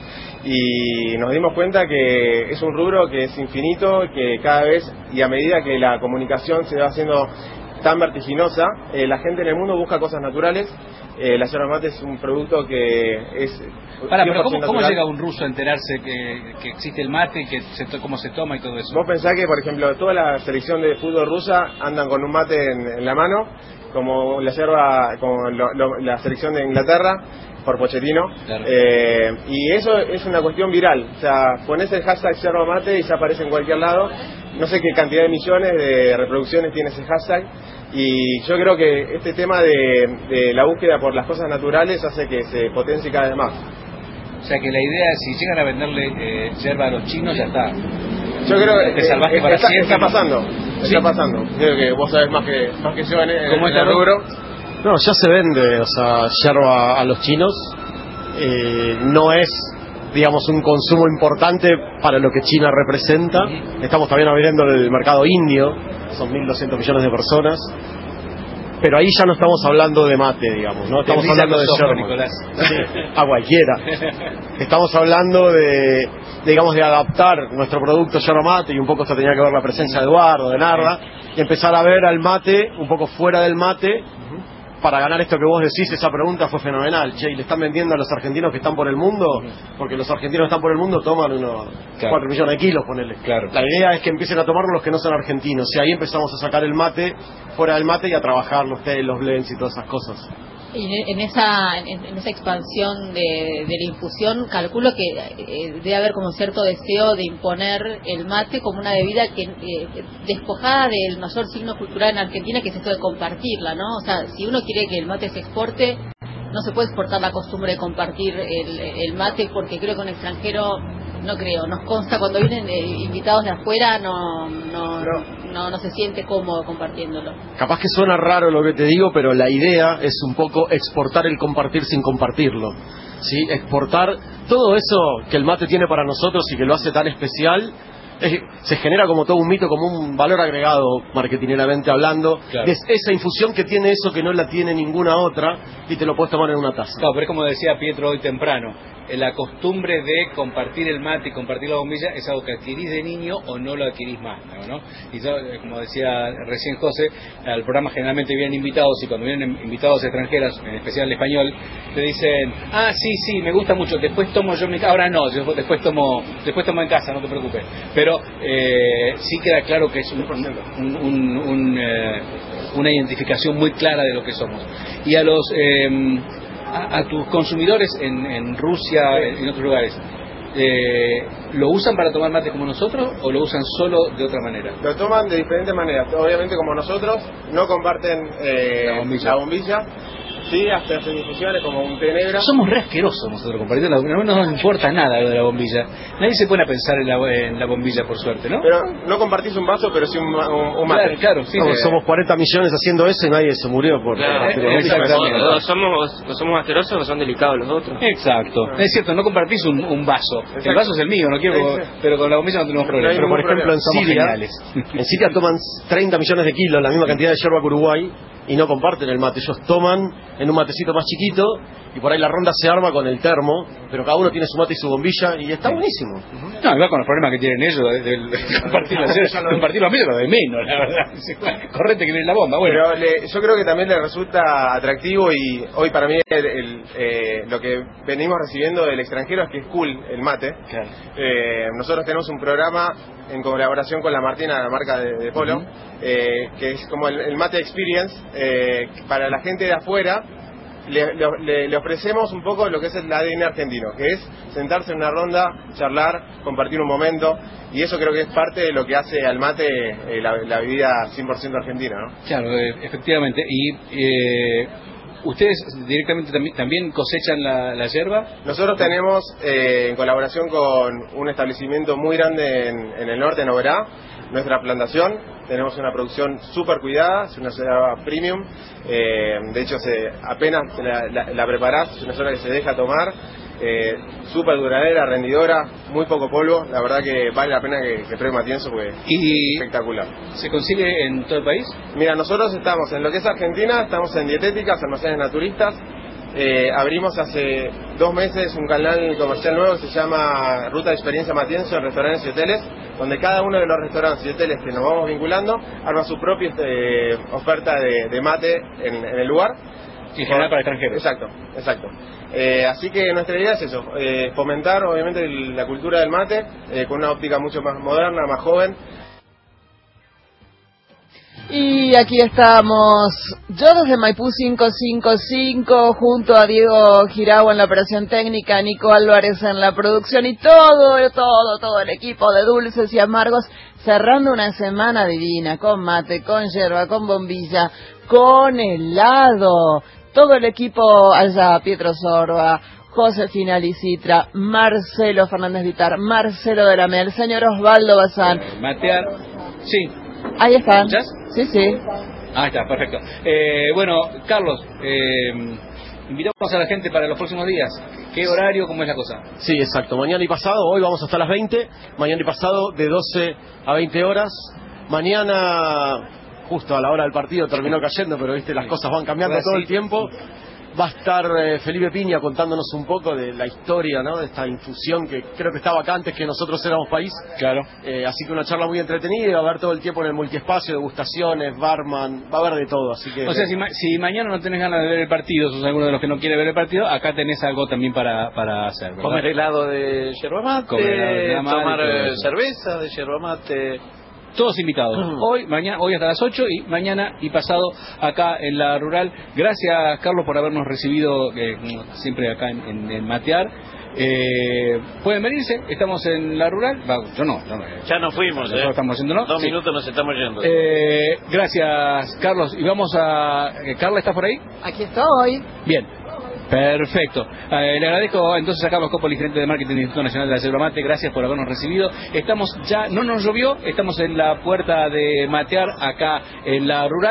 Y nos dimos cuenta que es un rubro que es infinito, que cada vez y a medida que la comunicación se va haciendo tan vertiginosa, eh, la gente en el mundo busca cosas naturales. Eh, la yerba mate es un producto que es... Para, pero ¿cómo, ¿cómo llega un ruso a enterarse que, que existe el mate, que se to, cómo se toma y todo eso? Vos pensás que, por ejemplo, toda la selección de fútbol rusa andan con un mate en, en la mano, como la yerba, como lo, lo, la selección de Inglaterra, por Pochettino, claro. eh, y eso es una cuestión viral. O sea, ponés el hashtag yerba mate y ya aparece en cualquier lado. No sé qué cantidad de millones de reproducciones tiene ese hashtag. Y yo creo que este tema de, de la búsqueda por las cosas naturales hace que se potencie cada vez más. O sea que la idea es, si llegan a venderle eh, yerba a los chinos, ya está. Yo creo que te salvaste eh, para está, siempre, está pasando, ¿sí? Está pasando. Creo que vos sabés más que, más que yo en, en, ¿Cómo en el rubro. No, ya se vende, o sea, yerba a los chinos. Eh, no es, digamos, un consumo importante para lo que China representa. Estamos también abriendo el mercado indio, son mil doscientos millones de personas. Pero ahí ya no estamos hablando de mate, digamos, ¿no? Estamos hablando de yerba. Sí, a cualquiera. Estamos hablando de, digamos, de adaptar nuestro producto yerba mate, y un poco esto tenía que ver la presencia de Eduardo, de Narda, y empezar a ver al mate un poco fuera del mate. Para ganar esto que vos decís, esa pregunta fue fenomenal. Che, ¿y le están vendiendo a los argentinos que están por el mundo? Porque los argentinos que están por el mundo toman unos claro. cuatro millones de kilos, ponele. Claro. La idea es que empiecen a tomarlo los que no son argentinos. Y ahí empezamos a sacar el mate fuera del mate y a trabajar los tés, los blends y todas esas cosas. Y en esa en, en esa expansión de, de la infusión, calculo que eh, debe haber como cierto deseo de imponer el mate como una bebida que eh, despojada del mayor signo cultural en Argentina, que es esto de compartirla, ¿no? O sea, si uno quiere que el mate se exporte, no se puede exportar la costumbre de compartir el, el mate, porque creo que un extranjero, no creo, nos consta cuando vienen eh, invitados de afuera, no no, no no no se siente cómodo compartiéndolo. Capaz que suena raro lo que te digo, pero la idea es un poco exportar el compartir sin compartirlo, ¿sí? Exportar todo eso que el mate tiene para nosotros y que lo hace tan especial. Es, se genera como todo un mito, como un valor agregado marketineramente hablando, claro. Es esa infusión que tiene eso que no la tiene ninguna otra, y te lo puedes tomar en una taza. Claro, pero es como decía Pietro hoy temprano, la costumbre de compartir el mate y compartir la bombilla es algo que adquirís de niño o no lo adquirís más, ¿no? Y yo, como decía recién José, al programa generalmente vienen invitados, y cuando vienen invitados extranjeros, en especial el español, te dicen, ah, sí, sí, me gusta mucho, después tomo yo en mi casa, ahora no, yo después tomo después tomo en casa, no te preocupes. Pero eh, sí queda claro que es un, un, un, un, eh, una identificación muy clara de lo que somos. Y a los eh, a, a tus consumidores en, en Rusia, en otros lugares, eh, ¿lo usan para tomar mate como nosotros o lo usan solo de otra manera? Lo toman de diferentes maneras. Obviamente, como nosotros, no comparten eh, la bombilla. La bombilla. Sí, hasta hacen infusiones como un té negro. Somos re asquerosos nosotros compartiendo la bombilla. No nos importa nada lo de la bombilla. Nadie se pone a pensar en la, en la bombilla, por suerte, ¿no? Pero no compartís un vaso, pero sí un, un, un mate. Claro, claro. Sí, no, sí. Somos cuarenta millones haciendo eso y nadie se murió por... Claro, eh, exactamente. O somos, o somos asquerosos o son delicados los otros. Exacto. No. Es cierto, no compartís un, un vaso. Exacto. El vaso es el mío, no quiero... Sí, sí. Pero con la bombilla no tenemos problema. Pero, por ejemplo, en Siria, en Siria toman treinta millones de kilos, la misma cantidad de yerba que Uruguay, y no comparten el mate. Ellos toman en un matecito más chiquito, y por ahí la ronda se arma con el termo, pero cada uno tiene su mate y su bombilla, y está buenísimo. Uh-huh. No, igual con los problemas que tienen ellos de, de, de compartir la yerba, compartir la bombilla, lo de menos, la verdad. Correte que viene la bomba. Bueno, pero le, yo creo que también le resulta atractivo, y hoy para mí el, el, eh, lo que venimos recibiendo del extranjero es que es cool el mate. Claro. Eh, nosotros tenemos un programa en colaboración con la Martina, la marca de, de Polo, uh-huh. eh, que es como el, el Mate Experience, eh, para la gente de afuera, le, le, le ofrecemos un poco lo que es el A D N argentino, que es sentarse en una ronda, charlar, compartir un momento, y eso creo que es parte de lo que hace al mate eh, la, la bebida cien por ciento argentina, ¿no? Claro, eh, efectivamente. Y eh, ¿ustedes directamente también, también cosechan la, la yerba? Nosotros tenemos, eh, en colaboración con un establecimiento muy grande en, en el norte, en Oberá, nuestra plantación. Tenemos una producción súper cuidada, es una yerba premium, eh, de hecho se, apenas la, la, la preparás, es una yerba que se deja tomar, eh, súper duradera, rendidora, muy poco polvo, la verdad que vale la pena que, que pruebe Matienzo porque y es espectacular. ¿Se consigue en todo el país? Mira, nosotros estamos en lo que es Argentina, estamos en dietéticas, almacenes naturistas. Eh, abrimos hace dos meses un canal comercial nuevo que se llama Ruta de Experiencia Matienzo en restaurantes y hoteles, donde cada uno de los restaurantes y hoteles que nos vamos vinculando arma su propia eh, oferta de, de mate en, en el lugar. Y general para extranjeros. Exacto, exacto. Eh, así que nuestra idea es eso, eh, fomentar obviamente el, la cultura del mate eh, con una óptica mucho más moderna, más joven. Y aquí estamos, yo desde Maipú quinientos cincuenta y cinco, junto a Diego Girau en la operación técnica, Nico Álvarez en la producción y todo, todo, todo el equipo de Dulces y Amargos, cerrando una semana divina, con mate, con yerba, con bombilla, con helado, todo el equipo allá, Pietro Sorba, Josefina Licitra, Marcelo Fernández Vitar, Marcelo de la Mel, señor Osvaldo Bazán. Matear, sí. Ahí están. ¿Ya? Sí, sí. Ah, está, perfecto. Eh, bueno, Carlos, eh, invitamos a la gente para los próximos días. ¿Qué horario, cómo es la cosa? Sí, exacto. Mañana y pasado, hoy vamos hasta las veinte. Mañana y pasado de doce a veinte horas. Mañana, justo a la hora del partido, terminó cayendo, pero viste, las cosas van cambiando todo el tiempo. Va a estar eh, Felipe Piña contándonos un poco de la historia, ¿no? De esta infusión que creo que estaba acá antes que nosotros éramos país. Claro. Eh, así que una charla muy entretenida y va a haber todo el tiempo en el multiespacio, degustaciones, barman, va a haber de todo. Así que. O sea, si, ma si mañana no tenés ganas de ver el partido, sos alguno de los que no quiere ver el partido, acá tenés algo también para, para hacer, ¿verdad? Comer helado de yerba mate, Comer helado de yerba mate, tomar cerveza de yerba mate. Todos invitados, hoy, mañana, hoy hasta las ocho y mañana y pasado acá en la rural. Gracias, Carlos, por habernos recibido eh, siempre acá en, en, en Matear. Eh, pueden venirse, estamos en la rural. Va, yo no, yo no ya nos fuimos, nosotros eh. estamos yendo, ¿no? Dos sí. minutos nos estamos yendo. Eh, gracias, Carlos. Y vamos a. Eh, Carla, ¿estás por ahí? Aquí estoy. Bien. Perfecto. Eh, le agradezco entonces a Carlos Copoli, gerente de marketing del Instituto Nacional de la Yerba Mate. Gracias por habernos recibido. Estamos ya, no nos llovió, estamos en la puerta de Matear acá en la rural.